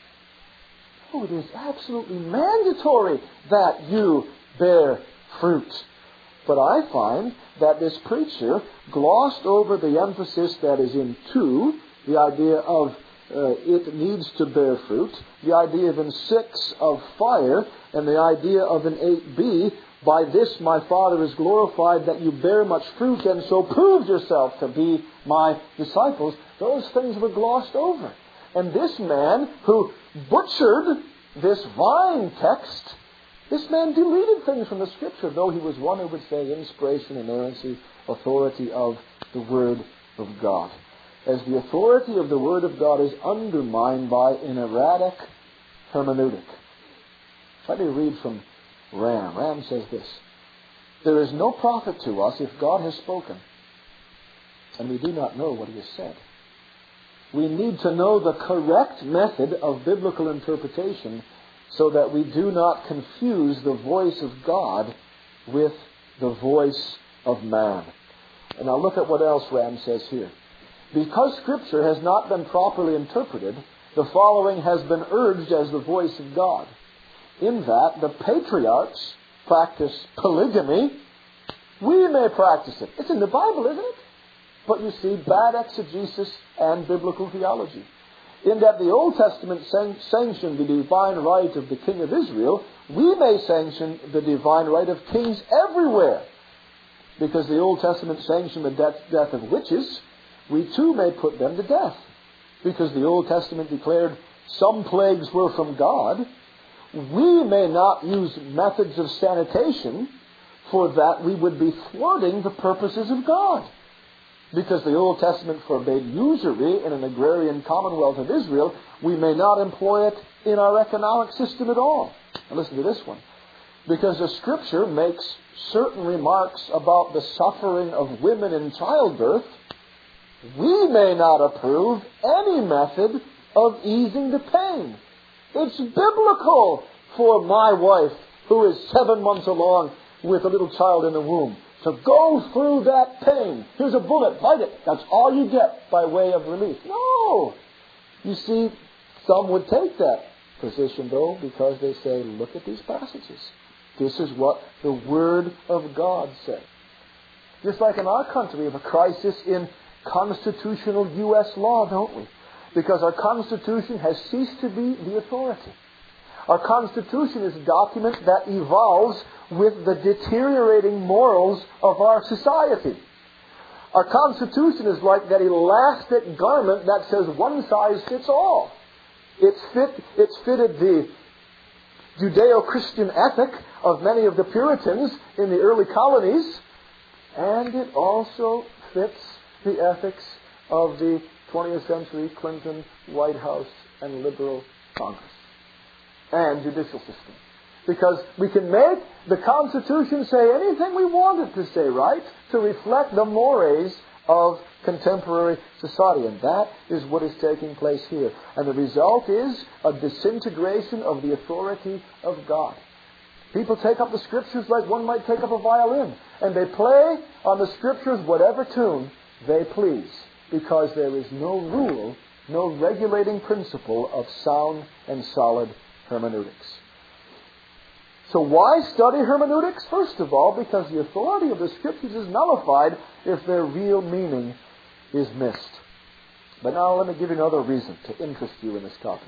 Oh, it is absolutely mandatory that you bear fruit. But I find that this preacher glossed over the emphasis that is in 2, the idea of it needs to bear fruit, the idea of in 6 of fire, and the idea of in 8b, "By this my Father is glorified, that you bear much fruit, and so prove yourself to be my disciples." Those things were glossed over. And this man who butchered this vine text, this man deleted things from the Scripture, though he was one who would say inspiration, inerrancy, authority of the Word of God. As the authority of the Word of God is undermined by an erratic hermeneutic. Let me read from Ram. Ram says this: "There is no profit to us if God has spoken, and we do not know what He has said. We need to know the correct method of biblical interpretation so that we do not confuse the voice of God with the voice of man." And now look at what else Ram says here. "Because Scripture has not been properly interpreted, the following has been urged as the voice of God. In that the patriarchs practice polygamy, we may practice it." It's in the Bible, isn't it? But you see, bad exegesis and biblical theology. In that the Old Testament sanctioned the divine right of the king of Israel, we may sanction the divine right of kings everywhere. Because the Old Testament sanctioned the death of witches, we too may put them to death. Because the Old Testament declared some plagues were from God, we may not use methods of sanitation, for that we would be thwarting the purposes of God. Because the Old Testament forbade usury in an agrarian commonwealth of Israel, we may not employ it in our economic system at all. Now listen to this one. Because the Scripture makes certain remarks about the suffering of women in childbirth, we may not approve any method of easing the pain. It's biblical for my wife, who is 7 months along with a little child in the womb, to go through that pain. Here's a bullet, bite it. That's all you get by way of relief. No! You see, some would take that position, though, because they say, look at these passages. This is what the Word of God said. Just like in our country, we have a crisis in constitutional U.S. law, don't we? Because our Constitution has ceased to be the authority. Our Constitution is a document that evolves with the deteriorating morals of our society. Our Constitution is like that elastic garment that says one size fits all. It's fitted the Judeo-Christian ethic of many of the Puritans in the early colonies, and it also fits the ethics of the 20th century Clinton White House and liberal Congress and judicial system. Because we can make the Constitution say anything we want it to say, right? To reflect the mores of contemporary society. And that is what is taking place here. And the result is a disintegration of the authority of God. People take up the Scriptures like one might take up a violin. And they play on the Scriptures whatever tune they please. Because there is no rule, no regulating principle of sound and solid hermeneutics. So why study hermeneutics? First of all, because the authority of the Scriptures is nullified if their real meaning is missed. But now let me give you another reason to interest you in this topic.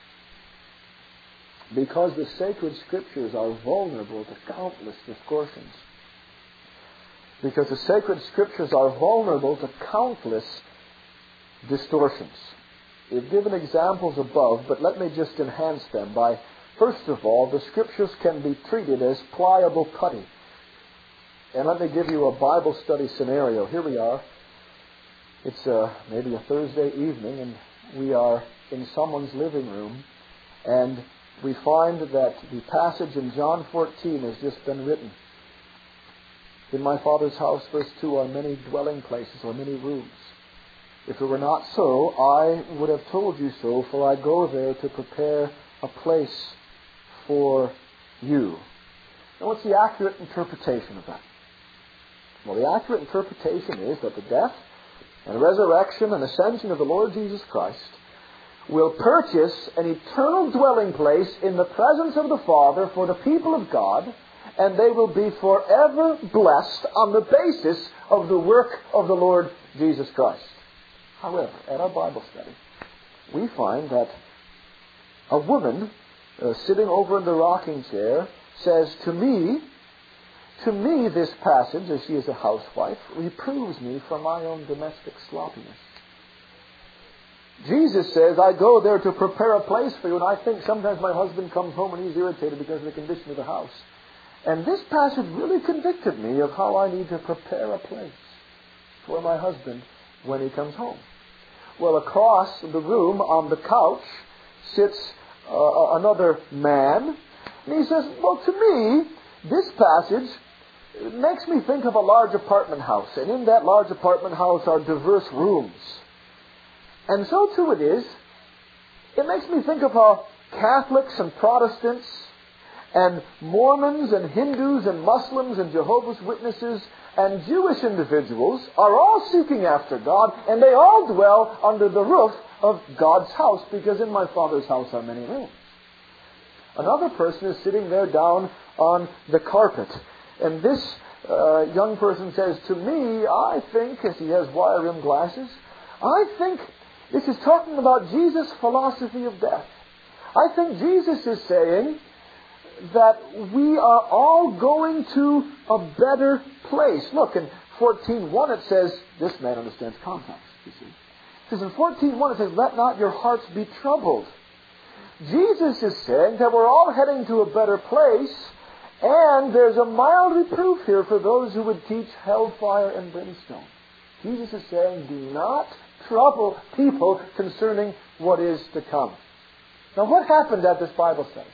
Because the sacred Scriptures are vulnerable to countless distortions. Because the sacred Scriptures are vulnerable to countless distortions. We've given examples above, but let me just enhance them by, first of all, the Scriptures can be treated as pliable putty. And let me give you a Bible study scenario. Here we are. It's maybe a Thursday evening, and we are in someone's living room, and we find that the passage in John 14 has just been written. In my Father's house, verse 2, are many dwelling places, or many rooms. If it were not so, I would have told you so, for I go there to prepare a place for you. Now, what's the accurate interpretation of that? Well, the accurate interpretation is that the death and resurrection and ascension of the Lord Jesus Christ will purchase an eternal dwelling place in the presence of the Father for the people of God, and they will be forever blessed on the basis of the work of the Lord Jesus Christ. However, at our Bible study, we find that a woman sitting over in the rocking chair says, to me this passage, as she is a housewife, reproves me for my own domestic sloppiness. Jesus says, I go there to prepare a place for you, and I think sometimes my husband comes home and he's irritated because of the condition of the house. And this passage really convicted me of how I need to prepare a place for my husband when he comes home. Well, across the room on the couch sits another man, and he says, well, to me, this passage makes me think of a large apartment house, and in that large apartment house are diverse rooms. And so too it is. It makes me think of how Catholics and Protestants and Mormons and Hindus and Muslims and Jehovah's Witnesses and Jewish individuals are all seeking after God, and they all dwell under the roof of God's house, because in my Father's house are many rooms. Another person is sitting there down on the carpet, and this young person says, to me, I think, as he has wire-rimmed glasses, I think this is talking about Jesus' philosophy of death. I think Jesus is saying that we are all going to a better place. Look, in 14:1 it says, this man understands context, you see. It says in 14:1 it says, let not your hearts be troubled. Jesus is saying that we're all heading to a better place, and there's a mild reproof here for those who would teach hellfire and brimstone. Jesus is saying, do not trouble people concerning what is to come. Now, what happened at this Bible study?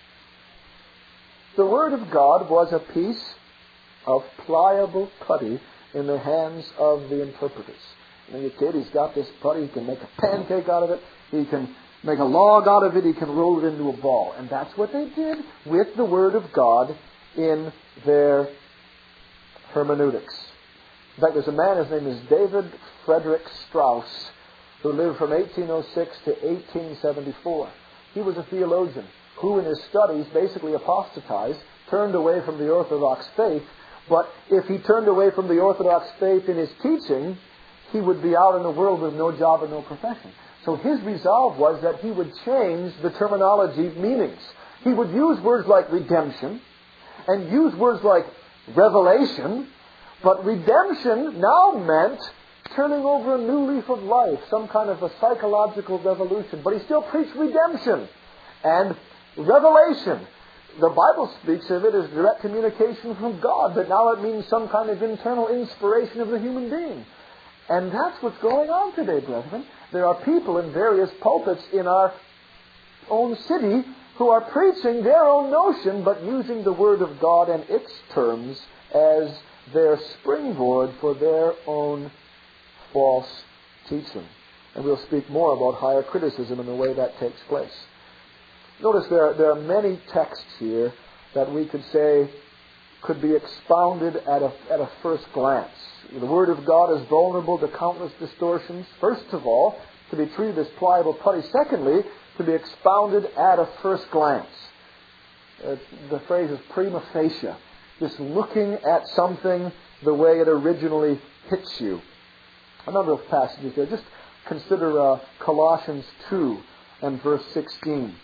The Word of God was a piece of pliable putty in the hands of the interpreters. And your kid, he's got this putty, he can make a pancake out of it, he can make a log out of it, he can roll it into a ball. And that's what they did with the Word of God in their hermeneutics. In fact, there's a man, his name is David Frederick Strauss, who lived from 1806 to 1874. He was a theologian who in his studies basically apostatized, turned away from the Orthodox faith, but if he turned away from the Orthodox faith in his teaching, he would be out in the world with no job and no profession. So his resolve was that he would change the terminology meanings. He would use words like redemption and use words like revelation, but redemption now meant turning over a new leaf of life, some kind of a psychological revolution. But he still preached redemption and revelation. the Bible speaks of it as direct communication from God, but now it means some kind of internal inspiration of the human being. And that's what's going on today, brethren. There are people in various pulpits in our own city who are preaching their own notion, but using the Word of God and its terms as their springboard for their own false teaching. And we'll speak more about higher criticism and the way that takes place. Notice there are many texts here that we could say could be expounded at a first glance. The Word of God is vulnerable to countless distortions. First of all, to be treated as pliable putty. Secondly, to be expounded at a first glance. The phrase is prima facie. Just looking at something the way it originally hits you. A number of passages there. Just consider Colossians 2 and verse 16.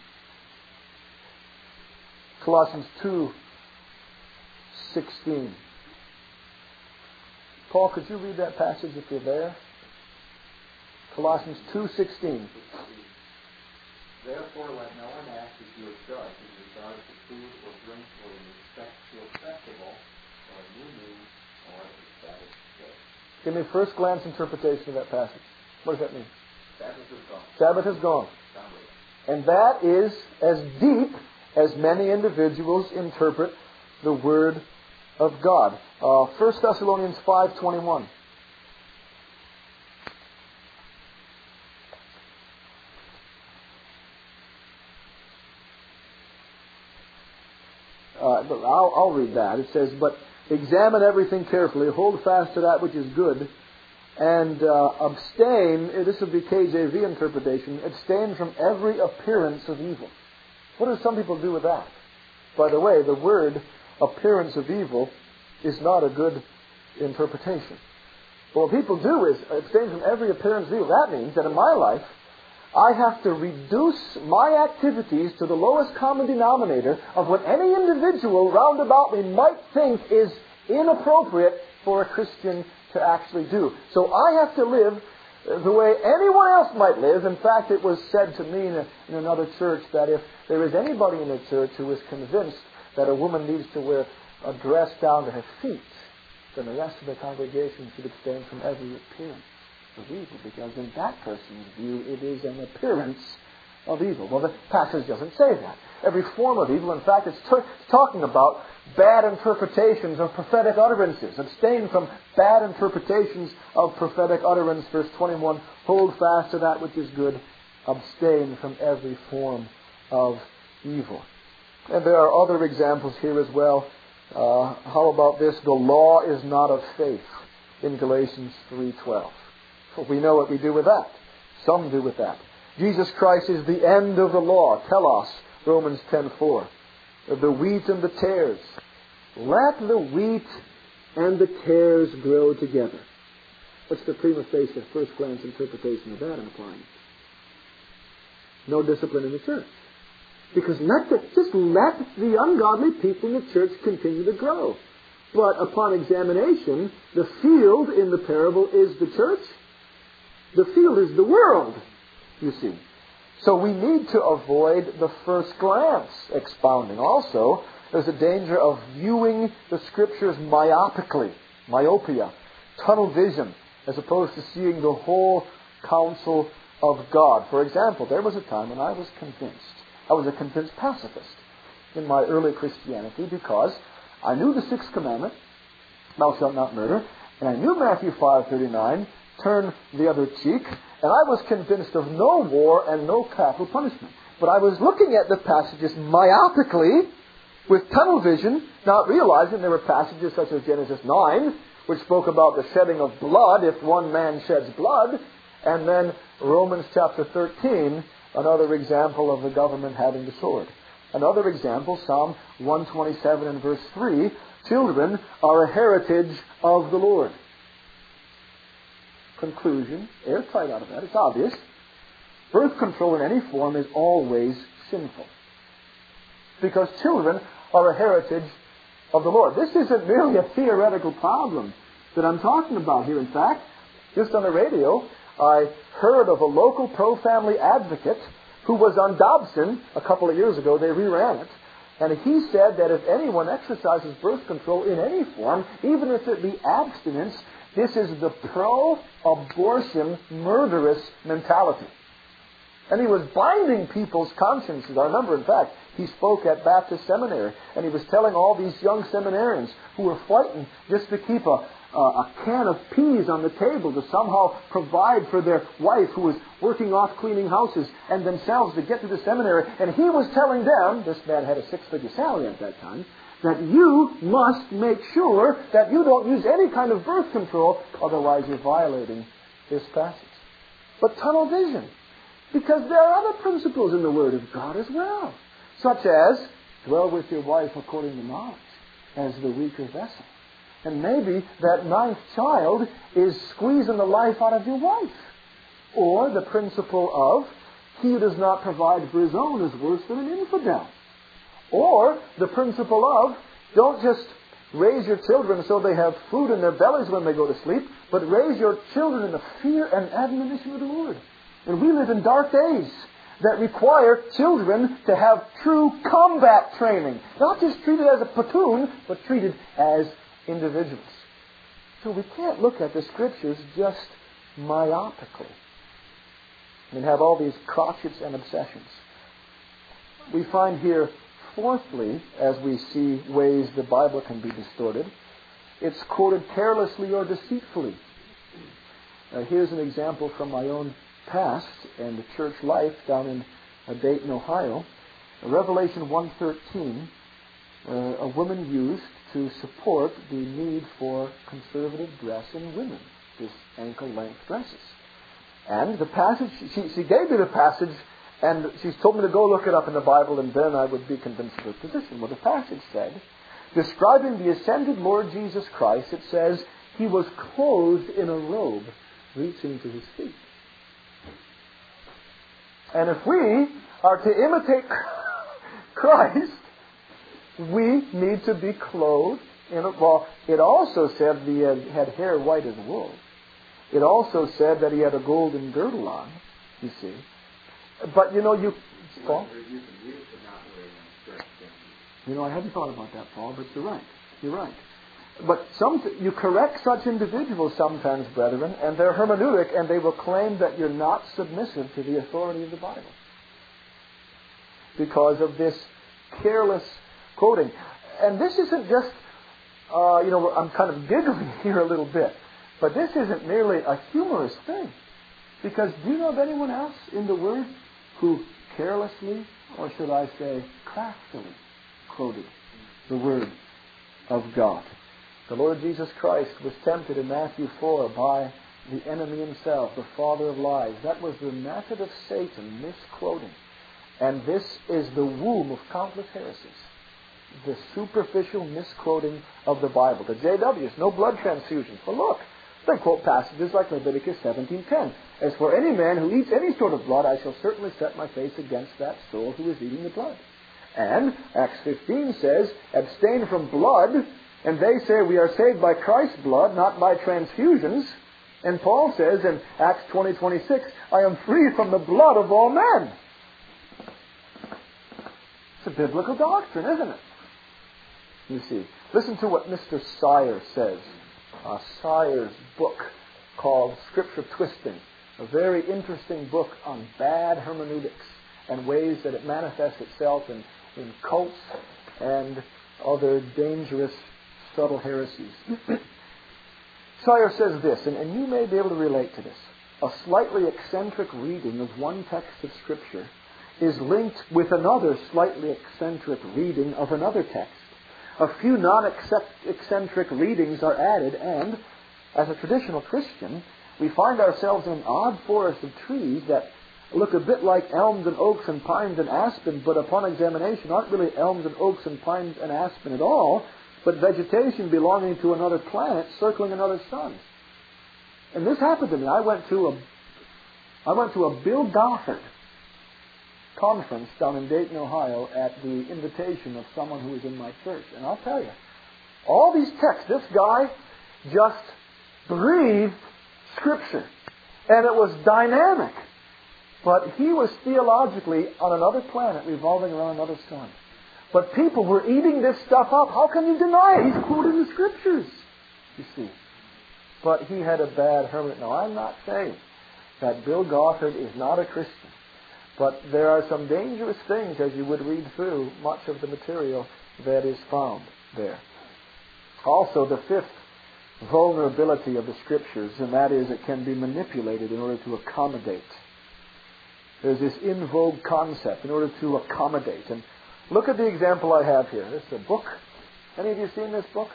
Colossians 2:16. Paul, could you read that passage if you're there? Colossians 2:16. Therefore, let no one ask as you have judged in regard to food or drink or in respect to a festival or a new moon or a Sabbath day. Give me a first glance interpretation of that passage. What does that mean? Sabbath is gone. Sabbath is gone. And that is as deep as many individuals interpret the Word of God. 1 Thessalonians 5:21. I'll read that. It says, "But examine everything carefully, hold fast to that which is good, and abstain," this would be KJV interpretation, "abstain from every appearance of evil." What do some people do with that? By the way, the word appearance of evil is not a good interpretation. But what people do is abstain from every appearance of evil. That means that in my life, I have to reduce my activities to the lowest common denominator of what any individual round about me might think is inappropriate for a Christian to actually do. So I have to live the way anyone else might live. In fact, it was said to me in another church that if there is anybody in the church who is convinced that a woman needs to wear a dress down to her feet, then the rest of the congregation should abstain from every appearance of evil, because in that person's view it is an appearance of evil. Well, the passage doesn't say that. Every form of evil, in fact, it's talking about bad interpretations of prophetic utterances. Abstain from bad interpretations of prophetic utterance. Verse 21, hold fast to that which is good. Abstain from every form of evil. And there are other examples here as well. How about this? The law is not of faith in Galatians 3:12. Well, we know what we do with that. Some do with that. Jesus Christ is the end of the law. Telos, Romans 10:4. The wheat and the tares. Let the wheat and the tares grow together. What's the prima facie, first glance interpretation of that implying? No discipline in the church. Because just let the ungodly people in the church continue to grow. But upon examination, the field in the parable is the church. The field is the world, you see. So we need to avoid the first glance expounding. Also, there's a danger of viewing the Scriptures myopically, myopia, tunnel vision, as opposed to seeing the whole counsel of God. For example, there was a time when I was a convinced pacifist in my early Christianity, because I knew the sixth commandment, thou shalt not murder, and I knew Matthew 5:39, turn the other cheek, and I was convinced of no war and no capital punishment. But I was looking at the passages myopically, with tunnel vision, not realizing there were passages such as Genesis 9, which spoke about the shedding of blood if one man sheds blood, and then Romans chapter 13, another example of the government having the sword. Another example, Psalm 127 and verse 3, children are a heritage of the Lord. Conclusion, airtight out of that, it's obvious. Birth control in any form is always sinful. Because children are a heritage of the Lord. This isn't merely a theoretical problem that I'm talking about here. In fact, just on the radio, I heard of a local pro-family advocate who was on Dobson a couple of years ago. They reran it. And he said that if anyone exercises birth control in any form, even if it be abstinence, this is the pro-abortion, murderous mentality. And he was binding people's consciences. I remember, in fact, he spoke at Baptist Seminary, and he was telling all these young seminarians who were fighting just to keep a can of peas on the table to somehow provide for their wife who was working off cleaning houses and themselves to get to the seminary. And he was telling them, this man had a 6-figure salary at that time, that you must make sure that you don't use any kind of birth control, otherwise you're violating this passage. But tunnel vision. Because there are other principles in the Word of God as well, such as dwell with your wife according to knowledge as the weaker vessel. And maybe that 9th child is squeezing the life out of your wife. Or the principle of he who does not provide for his own is worse than an infidel. Or the principle of don't just raise your children so they have food in their bellies when they go to sleep, but raise your children in the fear and admonition of the Lord. And we live in dark days that require children to have true combat training. Not just treated as a platoon, but treated as individuals. So we can't look at the Scriptures just myopically and have all these crotchets and obsessions. We find here, fourthly, as we see ways the Bible can be distorted, it's quoted carelessly or deceitfully. Here's an example from my own past and the church life down in Dayton, Ohio. Revelation 1:13, a woman used to support the need for conservative dress in women, this ankle-length dresses. And the passage, she gave me the passage, and she's told me to go look it up in the Bible, and then I would be convinced of her position. Well, the passage said, describing the ascended Lord Jesus Christ, it says, he was clothed in a robe reaching to his feet. And if we are to imitate Christ, we need to be clothed in a... Well, it also said he had hair white as wool. It also said that he had a golden girdle on, you see. But, Paul? I hadn't thought about that, Paul, but you're right. You're right. But you correct such individuals sometimes, brethren, and they're hermeneutic, and they will claim that you're not submissive to the authority of the Bible because of this careless quoting. And this isn't just, I'm kind of giggling here a little bit, but this isn't merely a humorous thing. Because do you know of anyone else in the Word who carelessly, or should I say craftily, quoted the Word of God? The Lord Jesus Christ was tempted in Matthew 4 by the enemy himself, the father of lies. That was the method of Satan, misquoting. And this is the womb of countless heresies. The superficial misquoting of the Bible. The JWs, no blood transfusions. Well, look, they quote passages like Leviticus 17:10. As for any man who eats any sort of blood, I shall certainly set my face against that soul who is eating the blood. And Acts 15 says, abstain from blood. And they say we are saved by Christ's blood, not by transfusions. And Paul says in Acts 20:26, I am free from the blood of all men. It's a biblical doctrine, isn't it? You see. Listen to what Mr. Sire says. Sire's book called Scripture Twisting. A very interesting book on bad hermeneutics and ways that it manifests itself in cults and other dangerous subtle heresies. Sire says this, and you may be able to relate to this. A slightly eccentric reading of one text of Scripture is linked with another slightly eccentric reading of another text. A few non-eccentric readings are added, and as a traditional Christian, we find ourselves in an odd forest of trees that look a bit like elms and oaks and pines and aspen, but upon examination aren't really elms and oaks and pines and aspen at all, but vegetation belonging to another planet circling another sun. And this happened to me. I went to a Bill Gothard conference down in Dayton, Ohio, at the invitation of someone who was in my church. And I'll tell you, all these texts, this guy just breathed Scripture. And it was dynamic. But he was theologically on another planet revolving around another sun. But people were eating this stuff up. How can you deny it? He's quoting the Scriptures, you see. But he had a bad hermeneutic. Now, I'm not saying that Bill Gothard is not a Christian. But there are some dangerous things as you would read through much of the material that is found there. Also, the fifth vulnerability of the Scriptures, and that is it can be manipulated in order to accommodate. There's this in vogue concept, in order to accommodate. And look at the example I have here. This is a book. Any of you seen this book?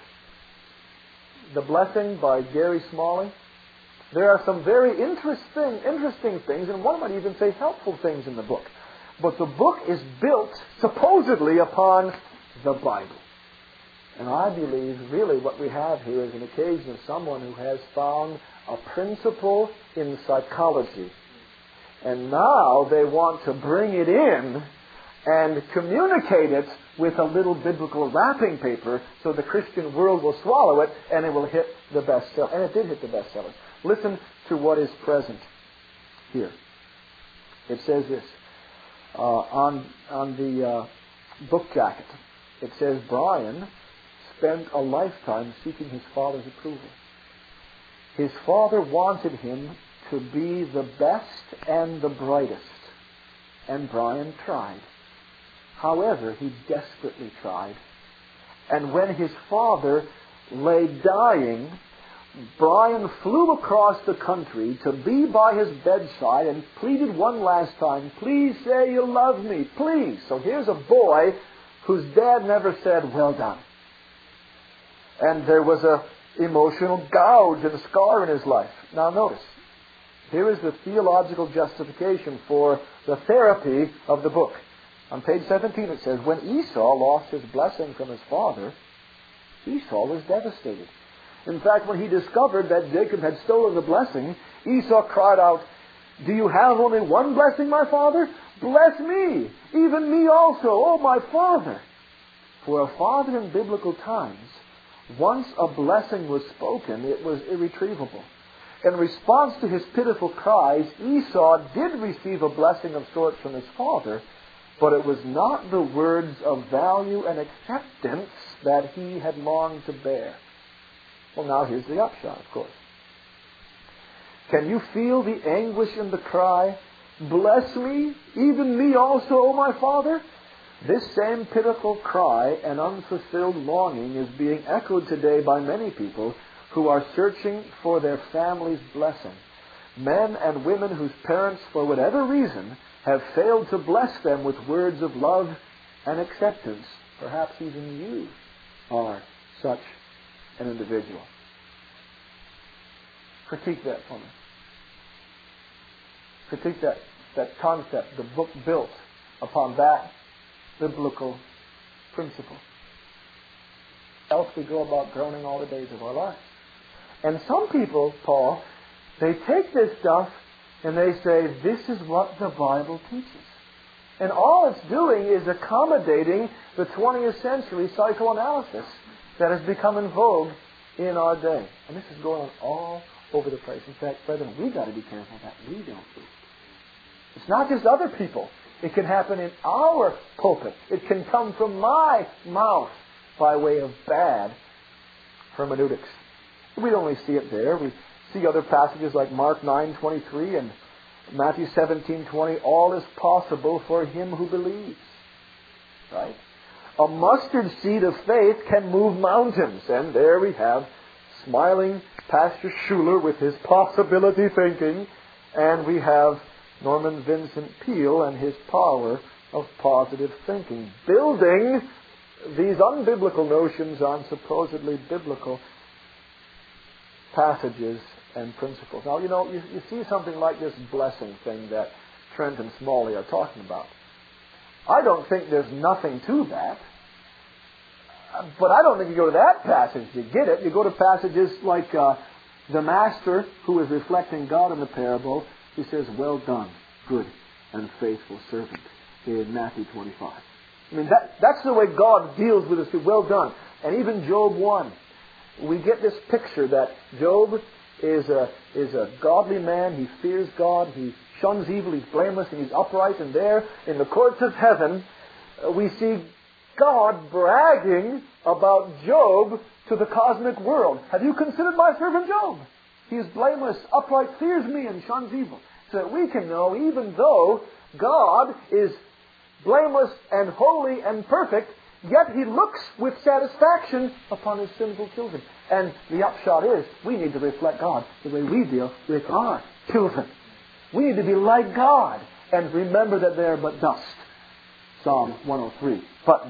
The Blessing by Gary Smalley. There are some very interesting things, and one might even say helpful things in the book. But the book is built supposedly upon the Bible. And I believe really what we have here is an occasion of someone who has found a principle in psychology. And now they want to bring it in and communicate it with a little biblical wrapping paper so the Christian world will swallow it and it will hit the bestseller. And it did hit the bestseller. Listen to what is present here. It says this on the book jacket. It says, Brian spent a lifetime seeking his father's approval. His father wanted him to be the best and the brightest. And Brian tried. However, he desperately tried. And when his father lay dying, Brian flew across the country to be by his bedside and pleaded one last time, please say you love me, please. So here's a boy whose dad never said, well done. And there was a emotional gouge and scar in his life. Now notice, here is the theological justification for the therapy of the book. On page 17 it says, when Esau lost his blessing from his father, Esau was devastated. In fact, when he discovered that Jacob had stolen the blessing, Esau cried out, do you have only one blessing, my father? Bless me, even me also, oh my father. For a father in biblical times, once a blessing was spoken, it was irretrievable. In response to his pitiful cries, Esau did receive a blessing of sorts from his father, but it was not the words of value and acceptance that he had longed to bear. Well, now here's the upshot, of course. Can you feel the anguish in the cry, bless me, even me also, O my Father? This same pitiful cry and unfulfilled longing is being echoed today by many people who are searching for their family's blessing. Men and women whose parents, for whatever reason, have failed to bless them with words of love and acceptance. Perhaps even you are such an individual. Critique that for me. Critique that concept, the book built upon that biblical principle. Else we go about groaning all the days of our lives. And some people, Paul, they take this stuff and they say, this is what the Bible teaches. And all it's doing is accommodating the 20th century psychoanalysis that has become in vogue in our day. And this is going on all over the place. In fact, brethren, we've got to be careful that we don't do it. It's not just other people. It can happen in our pulpit. It can come from my mouth by way of bad hermeneutics. We don't only see it there. We see other passages like Mark 9:23 and Matthew 17:20. All is possible for him who believes. Right? A mustard seed of faith can move mountains. And there we have smiling Pastor Schuller with his possibility thinking. And we have Norman Vincent Peale and his power of positive thinking. Building these unbiblical notions on supposedly biblical passages and principles. Now, you see something like this blessing thing that Trent and Smalley are talking about. I don't think there's nothing to that. But I don't think you go to that passage to get it. You go to passages like the master who is reflecting God in the parable. He says, well done, good and faithful servant, in Matthew 25. I mean, that's the way God deals with us. Well done. And even Job 1. We get this picture that Job is a godly man. He fears God. He shuns evil. He's blameless and he's upright. And there, in the courts of heaven, we see God bragging about Job to the cosmic world. Have you considered my servant Job? He is blameless, upright, fears me, and shuns evil. So that we can know, even though God is blameless and holy and perfect, yet He looks with satisfaction upon His sinful children. And the upshot is, we need to reflect God the way we deal with our children. We need to be like God and remember that they are but dust. Psalm 103. But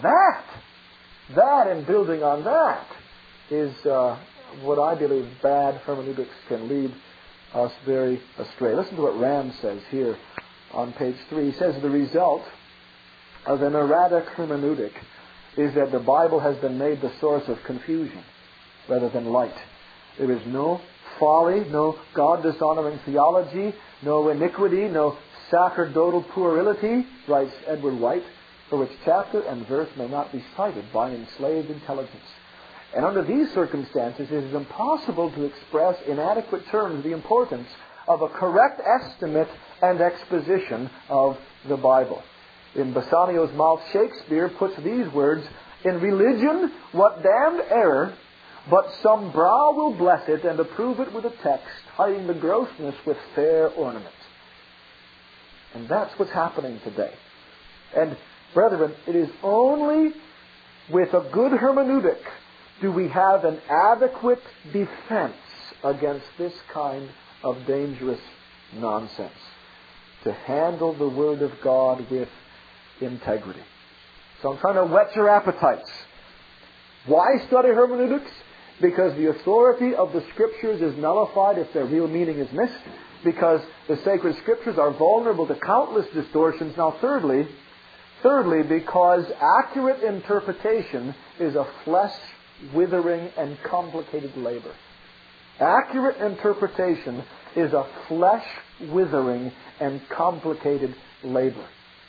that and building on that is what I believe bad hermeneutics can lead us very astray. Listen to what Rand says here on page 3. He says the result of an erratic hermeneutic is that the Bible has been made the source of confusion rather than light. There is no folly, no God-dishonoring theology, no iniquity, no sacerdotal puerility, writes Edward White, for which chapter and verse may not be cited by an enslaved intelligence. And under these circumstances, it is impossible to express in adequate terms the importance of a correct estimate and exposition of the Bible. In Bassanio's mouth, Shakespeare puts these words, "In religion, what damned error, but some brow will bless it and approve it with a text, hiding the grossness with fair ornament." And that's what's happening today. And brethren, it is only with a good hermeneutic do we have an adequate defense against this kind of dangerous nonsense. To handle the Word of God with integrity. So I'm trying to whet your appetites. Why study hermeneutics? Because the authority of the Scriptures is nullified if their real meaning is missed. Because the sacred Scriptures are vulnerable to countless distortions. Now thirdly, because accurate interpretation is a flesh-withering and complicated labor. Accurate interpretation is a flesh-withering and complicated labor.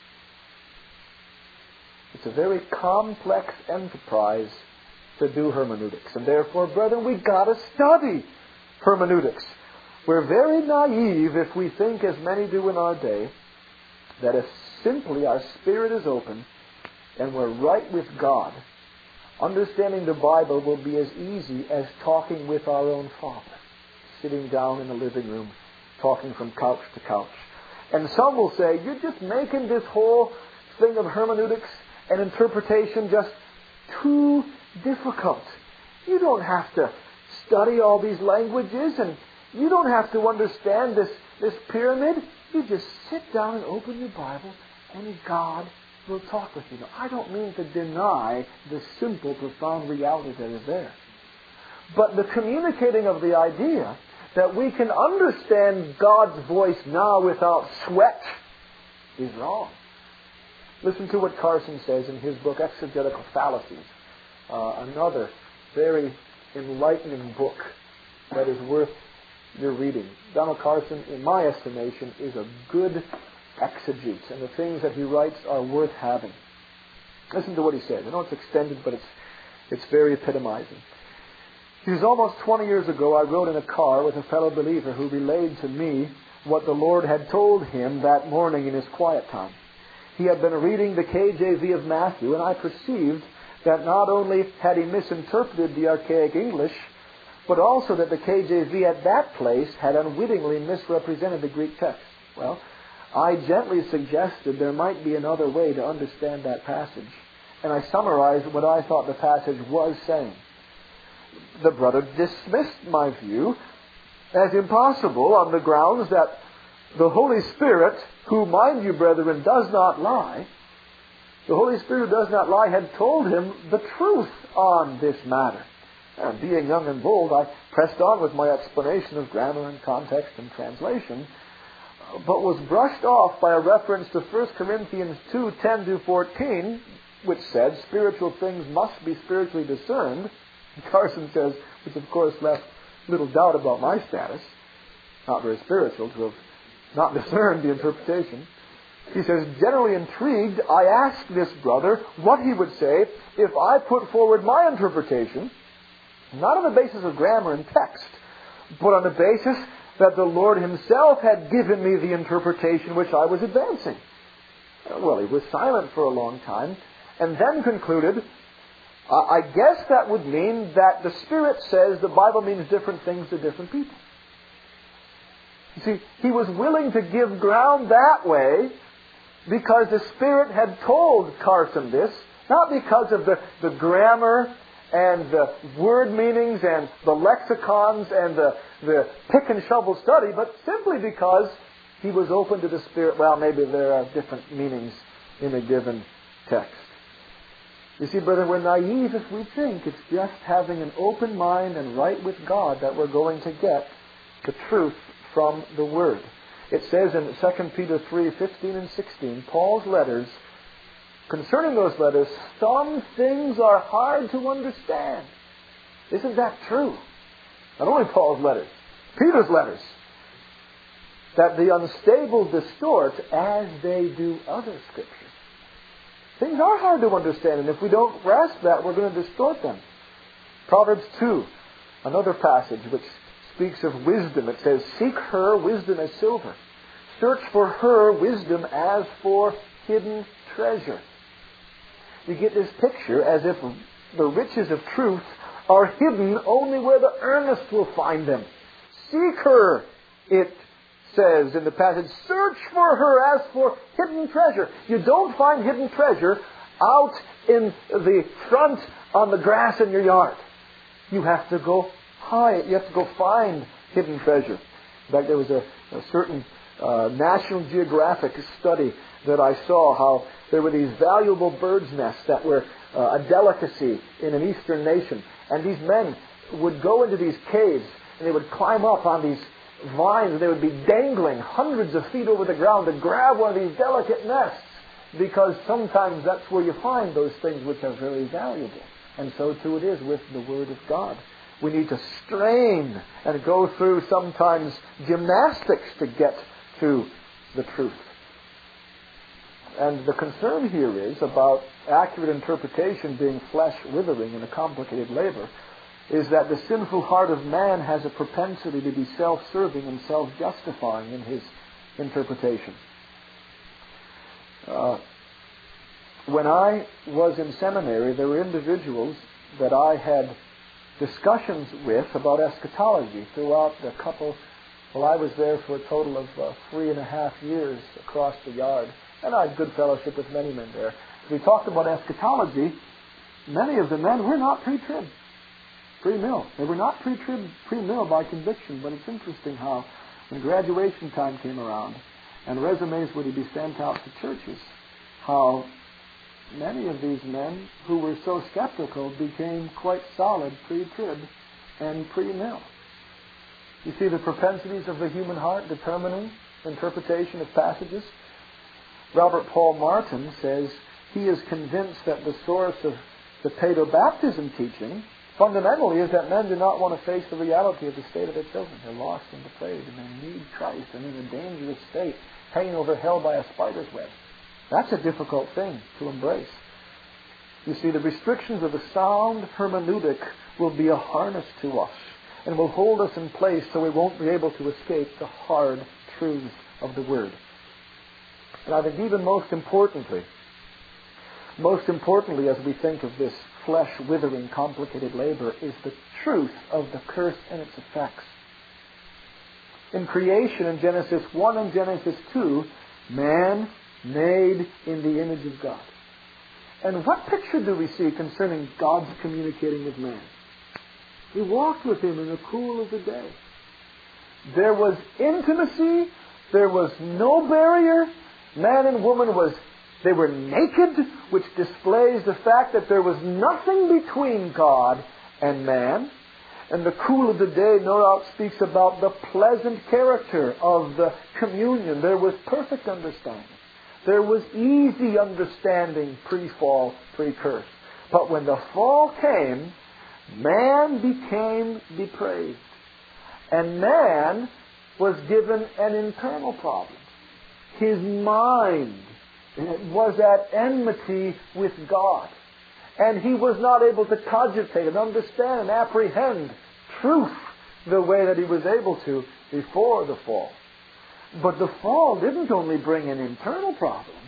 It's a very complex enterprise to do hermeneutics. And therefore, brethren, we've got to study hermeneutics. We're very naive if we think, as many do in our day, that if simply our spirit is open and we're right with God, understanding the Bible will be as easy as talking with our own Father, sitting down in the living room, talking from couch to couch. And some will say, you're just making this whole thing of hermeneutics and interpretation just too difficult. You don't have to study all these languages, and you don't have to understand this pyramid. You just sit down and open your Bible, and God will talk with you. Now, I don't mean to deny the simple, profound reality that is there. But the communicating of the idea that we can understand God's voice now without sweat is wrong. Listen to what Carson says in his book, Exegetical Fallacies. Another very enlightening book that is worth your reading. Donald Carson, in my estimation, is a good exegete, and the things that he writes are worth having. Listen to what he says. I know it's extended, but it's very epitomizing. He says, almost 20 years ago, I rode in a car with a fellow believer who relayed to me what the Lord had told him that morning in his quiet time. He had been reading the KJV of Matthew, and I perceived that not only had he misinterpreted the archaic English, but also that the KJV at that place had unwittingly misrepresented the Greek text. Well, I gently suggested there might be another way to understand that passage, and I summarized what I thought the passage was saying. The brother dismissed my view as impossible on the grounds that the Holy Spirit, who, mind you, brethren, does not lie, the Holy Spirit who does not lie had told him the truth on this matter. And being young and bold, I pressed on with my explanation of grammar and context and translation, but was brushed off by a reference to 1 Corinthians 2:10-14, which said spiritual things must be spiritually discerned. Carson says, which of course left little doubt about my status, not very spiritual to have not discerned the interpretation. He says, generally intrigued, I asked this brother what he would say if I put forward my interpretation, not on the basis of grammar and text, but on the basis that the Lord Himself had given me the interpretation which I was advancing. Well, he was silent for a long time, and then concluded, I guess that would mean that the Spirit says the Bible means different things to different people. You see, he was willing to give ground that way because the Spirit had told Carson this, not because of the grammar and the word meanings and the lexicons and the pick and shovel study, but simply because he was open to the Spirit. Well, maybe there are different meanings in a given text. You see, brother, we're naive if we think it's just having an open mind and right with God that we're going to get the truth from the Word. It says in 2 Peter 3:15 and 16, Paul's letters, concerning those letters, some things are hard to understand. Isn't that true? Not only Paul's letters, Peter's letters. That the unstable distort as they do other Scriptures. Things are hard to understand, and if we don't grasp that, we're going to distort them. Proverbs 2, another passage which speaks of wisdom. It says, seek her wisdom as silver. Search for her wisdom as for hidden treasure. You get this picture as if the riches of truth are hidden only where the earnest will find them. Seek her, it says in the passage. Search for her as for hidden treasure. You don't find hidden treasure out in the front on the grass in your yard. You have to go high. You have to go find hidden treasure. In fact, there was a certain National Geographic study that I saw how there were these valuable birds' nests that were a delicacy in an eastern nation. And these men would go into these caves and they would climb up on these vines and they would be dangling hundreds of feet over the ground to grab one of these delicate nests, because sometimes that's where you find those things which are very valuable. And so too it is with the Word of God. We need to strain and go through sometimes gymnastics to get to the truth. And the concern here is about accurate interpretation being flesh withering and a complicated labor, is that the sinful heart of man has a propensity to be self-serving and self-justifying in his interpretation. When I was in seminary, there were individuals that I had discussions with about eschatology throughout the couple. Well, I was there for a total of 3.5 years across the yard, and I had good fellowship with many men there. We talked about eschatology. Many of the men were not pre-trib. Pre-mill. They were not pre-mill by conviction, but it's interesting how when graduation time came around and resumes were to be sent out to churches, how many of these men who were so skeptical became quite solid pre-trib and pre-mill. You see the propensities of the human heart determining interpretation of passages. Robert Paul Martin says he is convinced that the source of the paedobaptism teaching fundamentally is that men do not want to face the reality of the state of their children. They're lost and depraved, and they need Christ, and in a dangerous state, hanging over hell by a spider's web. That's a difficult thing to embrace. You see, the restrictions of a sound hermeneutic will be a harness to us and will hold us in place so we won't be able to escape the hard truths of the Word. And I think even most importantly, as we think of this flesh-withering, complicated labor, is the truth of the curse and its effects. In creation, in Genesis 1 and Genesis 2, man made in the image of God. And what picture do we see concerning God's communicating with man? He walked with him in the cool of the day. There was intimacy. There was no barrier. Man and woman they were naked, which displays the fact that there was nothing between God and man. And the cool of the day, no doubt, speaks about the pleasant character of the communion. There was perfect understanding. There was easy understanding pre-fall, pre-curse. But when the fall came, man became depraved. And man was given an internal problem. His mind was at enmity with God. And he was not able to cogitate and understand and apprehend truth the way that he was able to before the fall. But the fall didn't only bring an internal problem.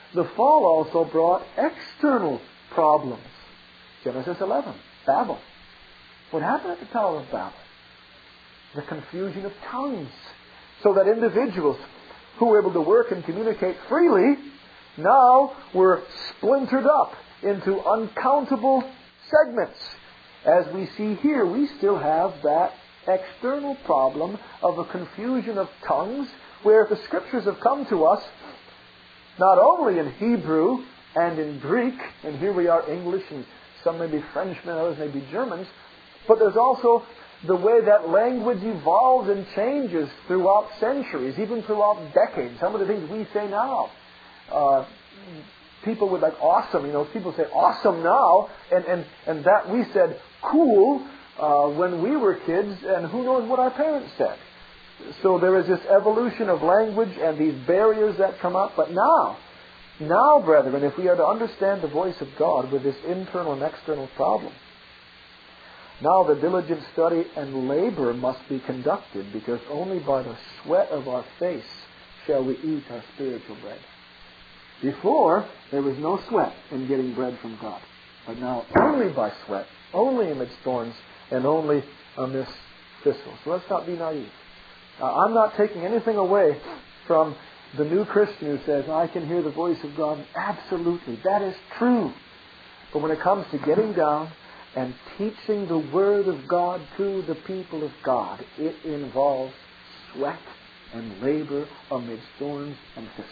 the fall also brought external problems. Genesis 11, Babel. What happened at the Tower of Babel? The confusion of tongues. So that individuals who were able to work and communicate freely now were splintered up into uncountable segments. As we see here, we still have that external problem of a confusion of tongues, where the Scriptures have come to us not only in Hebrew and in Greek, and here we are English, and some may be Frenchmen, others may be Germans, but there's also the way that language evolves and changes throughout centuries, even throughout decades. Some of the things we say now, people would like awesome, people say awesome now, and that we said cool when we were kids, and who knows what our parents said. So there is this evolution of language and these barriers that come up. But now, brethren, if we are to understand the voice of God with this internal and external problem, now the diligent study and labor must be conducted, because only by the sweat of our face shall we eat our spiritual bread. Before, there was no sweat in getting bread from God. But now, only by sweat, only amidst thorns, and only amidst thistles. So let's not be naive. I'm not taking anything away from the new Christian who says, I can hear the voice of God. Absolutely, that is true. But when it comes to getting down and teaching the Word of God to the people of God, it involves sweat and labor amidst thorns and thistles.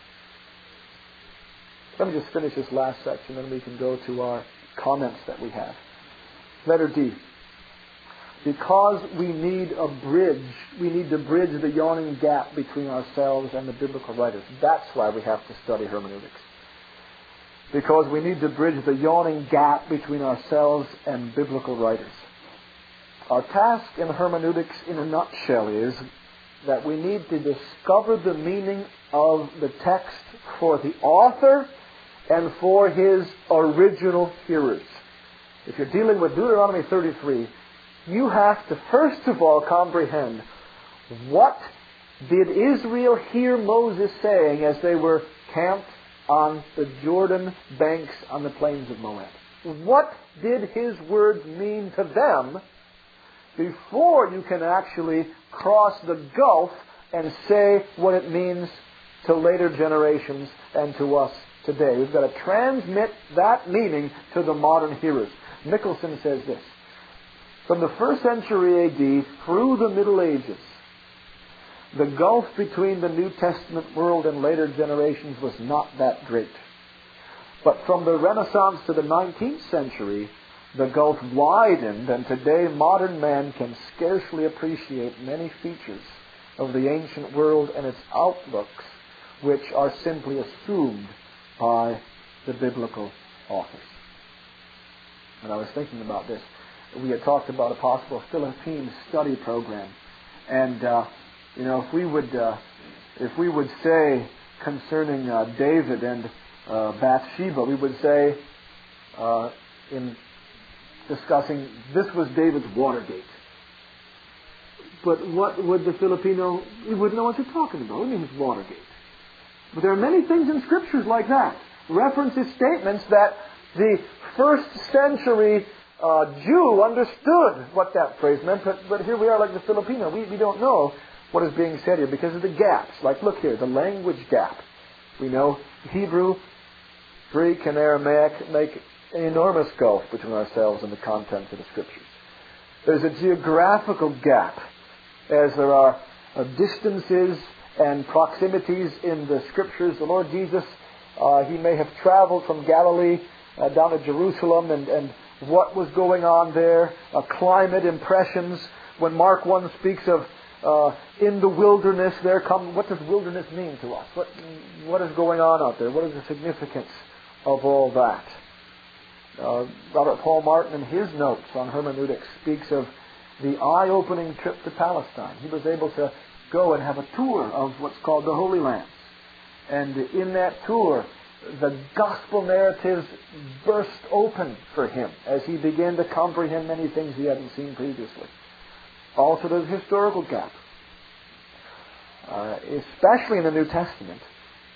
Let me just finish this last section, then we can go to our comments that we have. Letter D. Because we need a bridge, we need to bridge the yawning gap between ourselves and the biblical writers. That's why we have to study hermeneutics. Because we need to bridge the yawning gap between ourselves and biblical writers. Our task in hermeneutics, in a nutshell, is that we need to discover the meaning of the text for the author and for his original hearers. If you're dealing with Deuteronomy 33, you have to first of all comprehend, what did Israel hear Moses saying as they were camped on the Jordan banks on the plains of Moab? What did his words mean to them before you can actually cross the gulf and say what it means to later generations and to us today? We've got to transmit that meaning to the modern hearers. Nicholson says this: from the 1st century A.D. through the Middle Ages, the gulf between the New Testament world and later generations was not that great. But from the Renaissance to the 19th century, the gulf widened, and today modern man can scarcely appreciate many features of the ancient world and its outlooks, which are simply assumed by the biblical authors. And I was thinking about this. We had talked about a possible Philippine study program, and if we would say concerning David and Bathsheba, we would say in discussing this was David's Watergate. But what would the Filipino? He wouldn't know what you're talking about. What do you mean it's Watergate? But there are many things in Scriptures like that. References, statements that the 1st century Jew understood what that phrase meant, but here we are like the Filipino. We don't know what is being said here because of the gaps. Like, look here, the language gap. We know Hebrew, Greek, and Aramaic make an enormous gulf between ourselves and the contents of the Scriptures. There's a geographical gap, as there are distances and proximities in the Scriptures. The Lord Jesus, He may have traveled from Galilee down to Jerusalem, and what was going on there, climate impressions. When Mark 1 speaks of in the wilderness, what does wilderness mean to us? What is going on out there? What is the significance of all that? Robert Paul Martin, in his notes on hermeneutics, speaks of the eye-opening trip to Palestine. He was able to go and have a tour of what's called the Holy Lands. And in that tour, the gospel narratives burst open for him as he began to comprehend many things he hadn't seen previously. Also, there's a historical gap. Especially in the New Testament,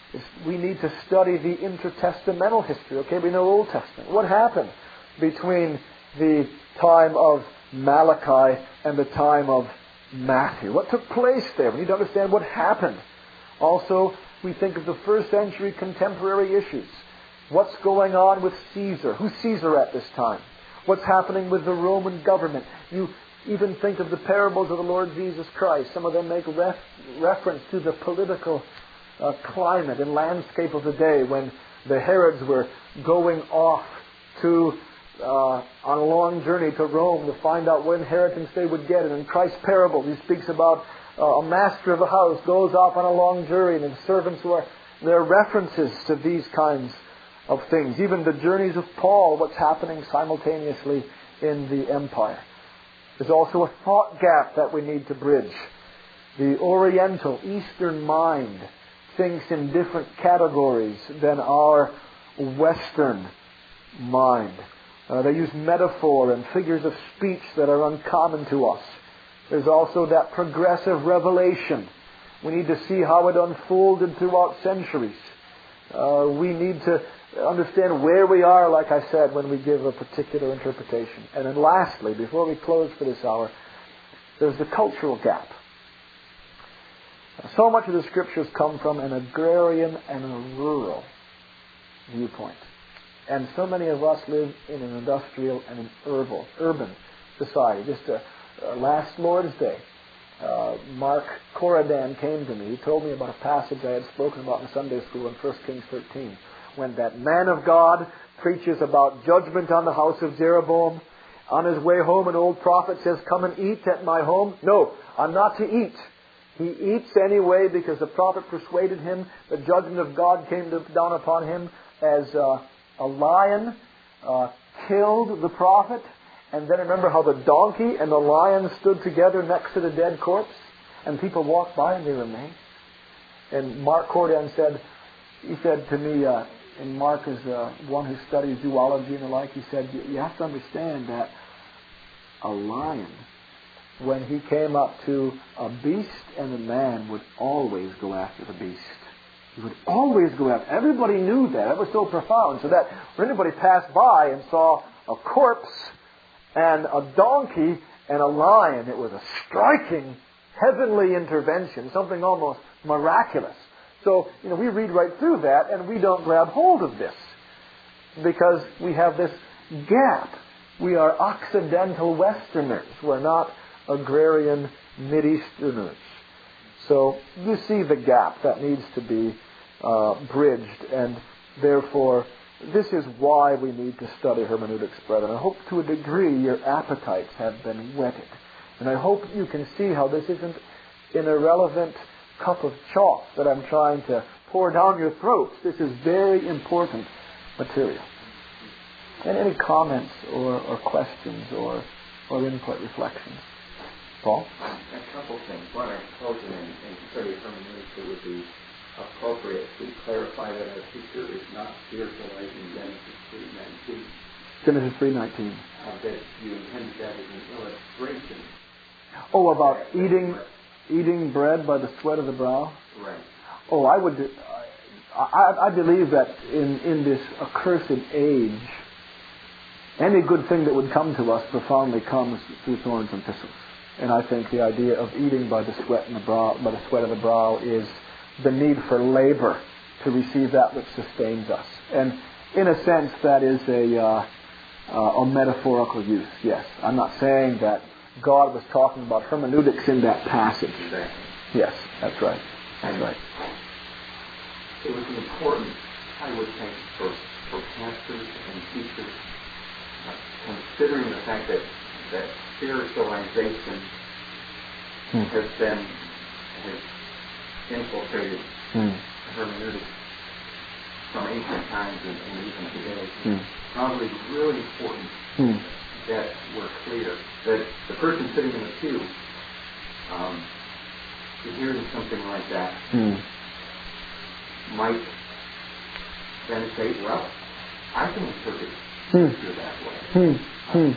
We need to study the intertestamental history. Okay, we know Old Testament. What happened between the time of Malachi and the time of Matthew? What took place there? We need to understand what happened. Also, we think of the first century contemporary issues. What's going on with Caesar? Who's Caesar at this time? What's happening with the Roman government? You even think of the parables of the Lord Jesus Christ. Some of them make reference to the political climate and landscape of the day when the Herods were going off to on a long journey to Rome to find out what inheritance they would get. And in Christ's parable, he speaks about a master of a house goes off on a long journey, and his servants there are references to these kinds of things. Even the journeys of Paul, what's happening simultaneously in the empire. There's also a thought gap that we need to bridge. The Oriental, Eastern mind thinks in different categories than our Western mind. They use metaphor and figures of speech that are uncommon to us. There's also that progressive revelation. We need to see how it unfolded throughout centuries. We need to understand where we are, like I said, when we give a particular interpretation. And then lastly, before we close for this hour, there's the cultural gap. So much of the Scriptures come from an agrarian and a rural viewpoint. And so many of us live in an industrial and an urban society. Just last Lord's Day, Mark Corridan came to me. He told me about a passage I had spoken about in Sunday school in 1 Kings 13, when that man of God preaches about judgment on the house of Jeroboam. On his way home, an old prophet says, "Come and eat at my home." No, I'm not to eat. He eats anyway because the prophet persuaded him. The judgment of God came down upon him as a lion killed the prophet. And then remember how the donkey and the lion stood together next to the dead corpse? And people walked by and they were amazed. And Mark Corridan said to me, and Mark is one who studies zoology and the like, he said, you have to understand that a lion, when he came up to a beast and a man, would always go after the beast. He would always go after. Everybody knew that. It was so profound. So that when anybody passed by and saw a corpse and a donkey and a lion, it was a striking heavenly intervention, something almost miraculous. So, we read right through that and we don't grab hold of this because we have this gap. We are Occidental Westerners. We're not agrarian Mid-Easterners. So you see the gap that needs to be bridged, and therefore this is why we need to study hermeneutics, brethren. I hope to a degree your appetites have been whetted. And I hope you can see how this isn't an irrelevant cup of chalk that I'm trying to pour down your throats. This is very important material. And any comments or questions or input, reflections? Paul? A couple of things. One, I suppose in study of hermeneutics it would be appropriate to clarify that our teacher is not spiritualizing Genesis 3:19. Genesis 3:19. That you intended that as an illustration. Oh, about eating bread by the sweat of the brow? Right. Oh, I believe that in this accursed age, any good thing that would come to us profoundly comes through thorns and thistles. And I think the idea of eating by the sweat of the brow is the need for labor to receive that which sustains us. And in a sense, that is a metaphorical use. Yes, I'm not saying that God was talking about hermeneutics in that passage. Exactly. Yes, that's right. That's right. It was important, I would think, for pastors and teachers, considering the fact that spiritualization has infiltrated hermeneutics from ancient times and even today. Probably really important that we're clear that the person sitting in the pew, hearing something like that, might then say, well, I can interpret Scripture that way.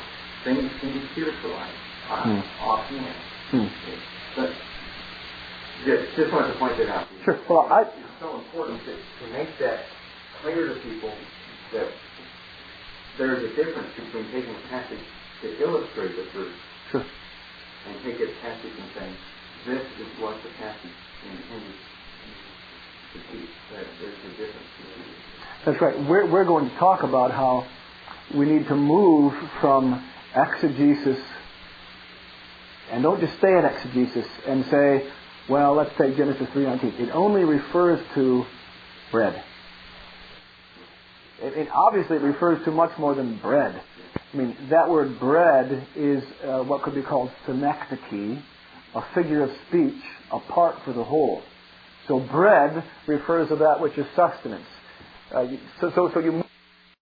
Things can be spiritualized offhand. But Just wanted to point that out. Sure. Well, it's so important to make that clear to people that there's a difference between taking a passage to illustrate the truth, sure, and take a passage and saying, this is what the passage intended to teach. There's a difference. That's right. We're going to talk about how we need to move from exegesis, and don't just stay at exegesis and say, well, let's take Genesis 3:19. It only refers to bread. It obviously refers to much more than bread. I mean, that word bread is what could be called synecdoche, a figure of speech apart for the whole. So bread refers to that which is sustenance. So you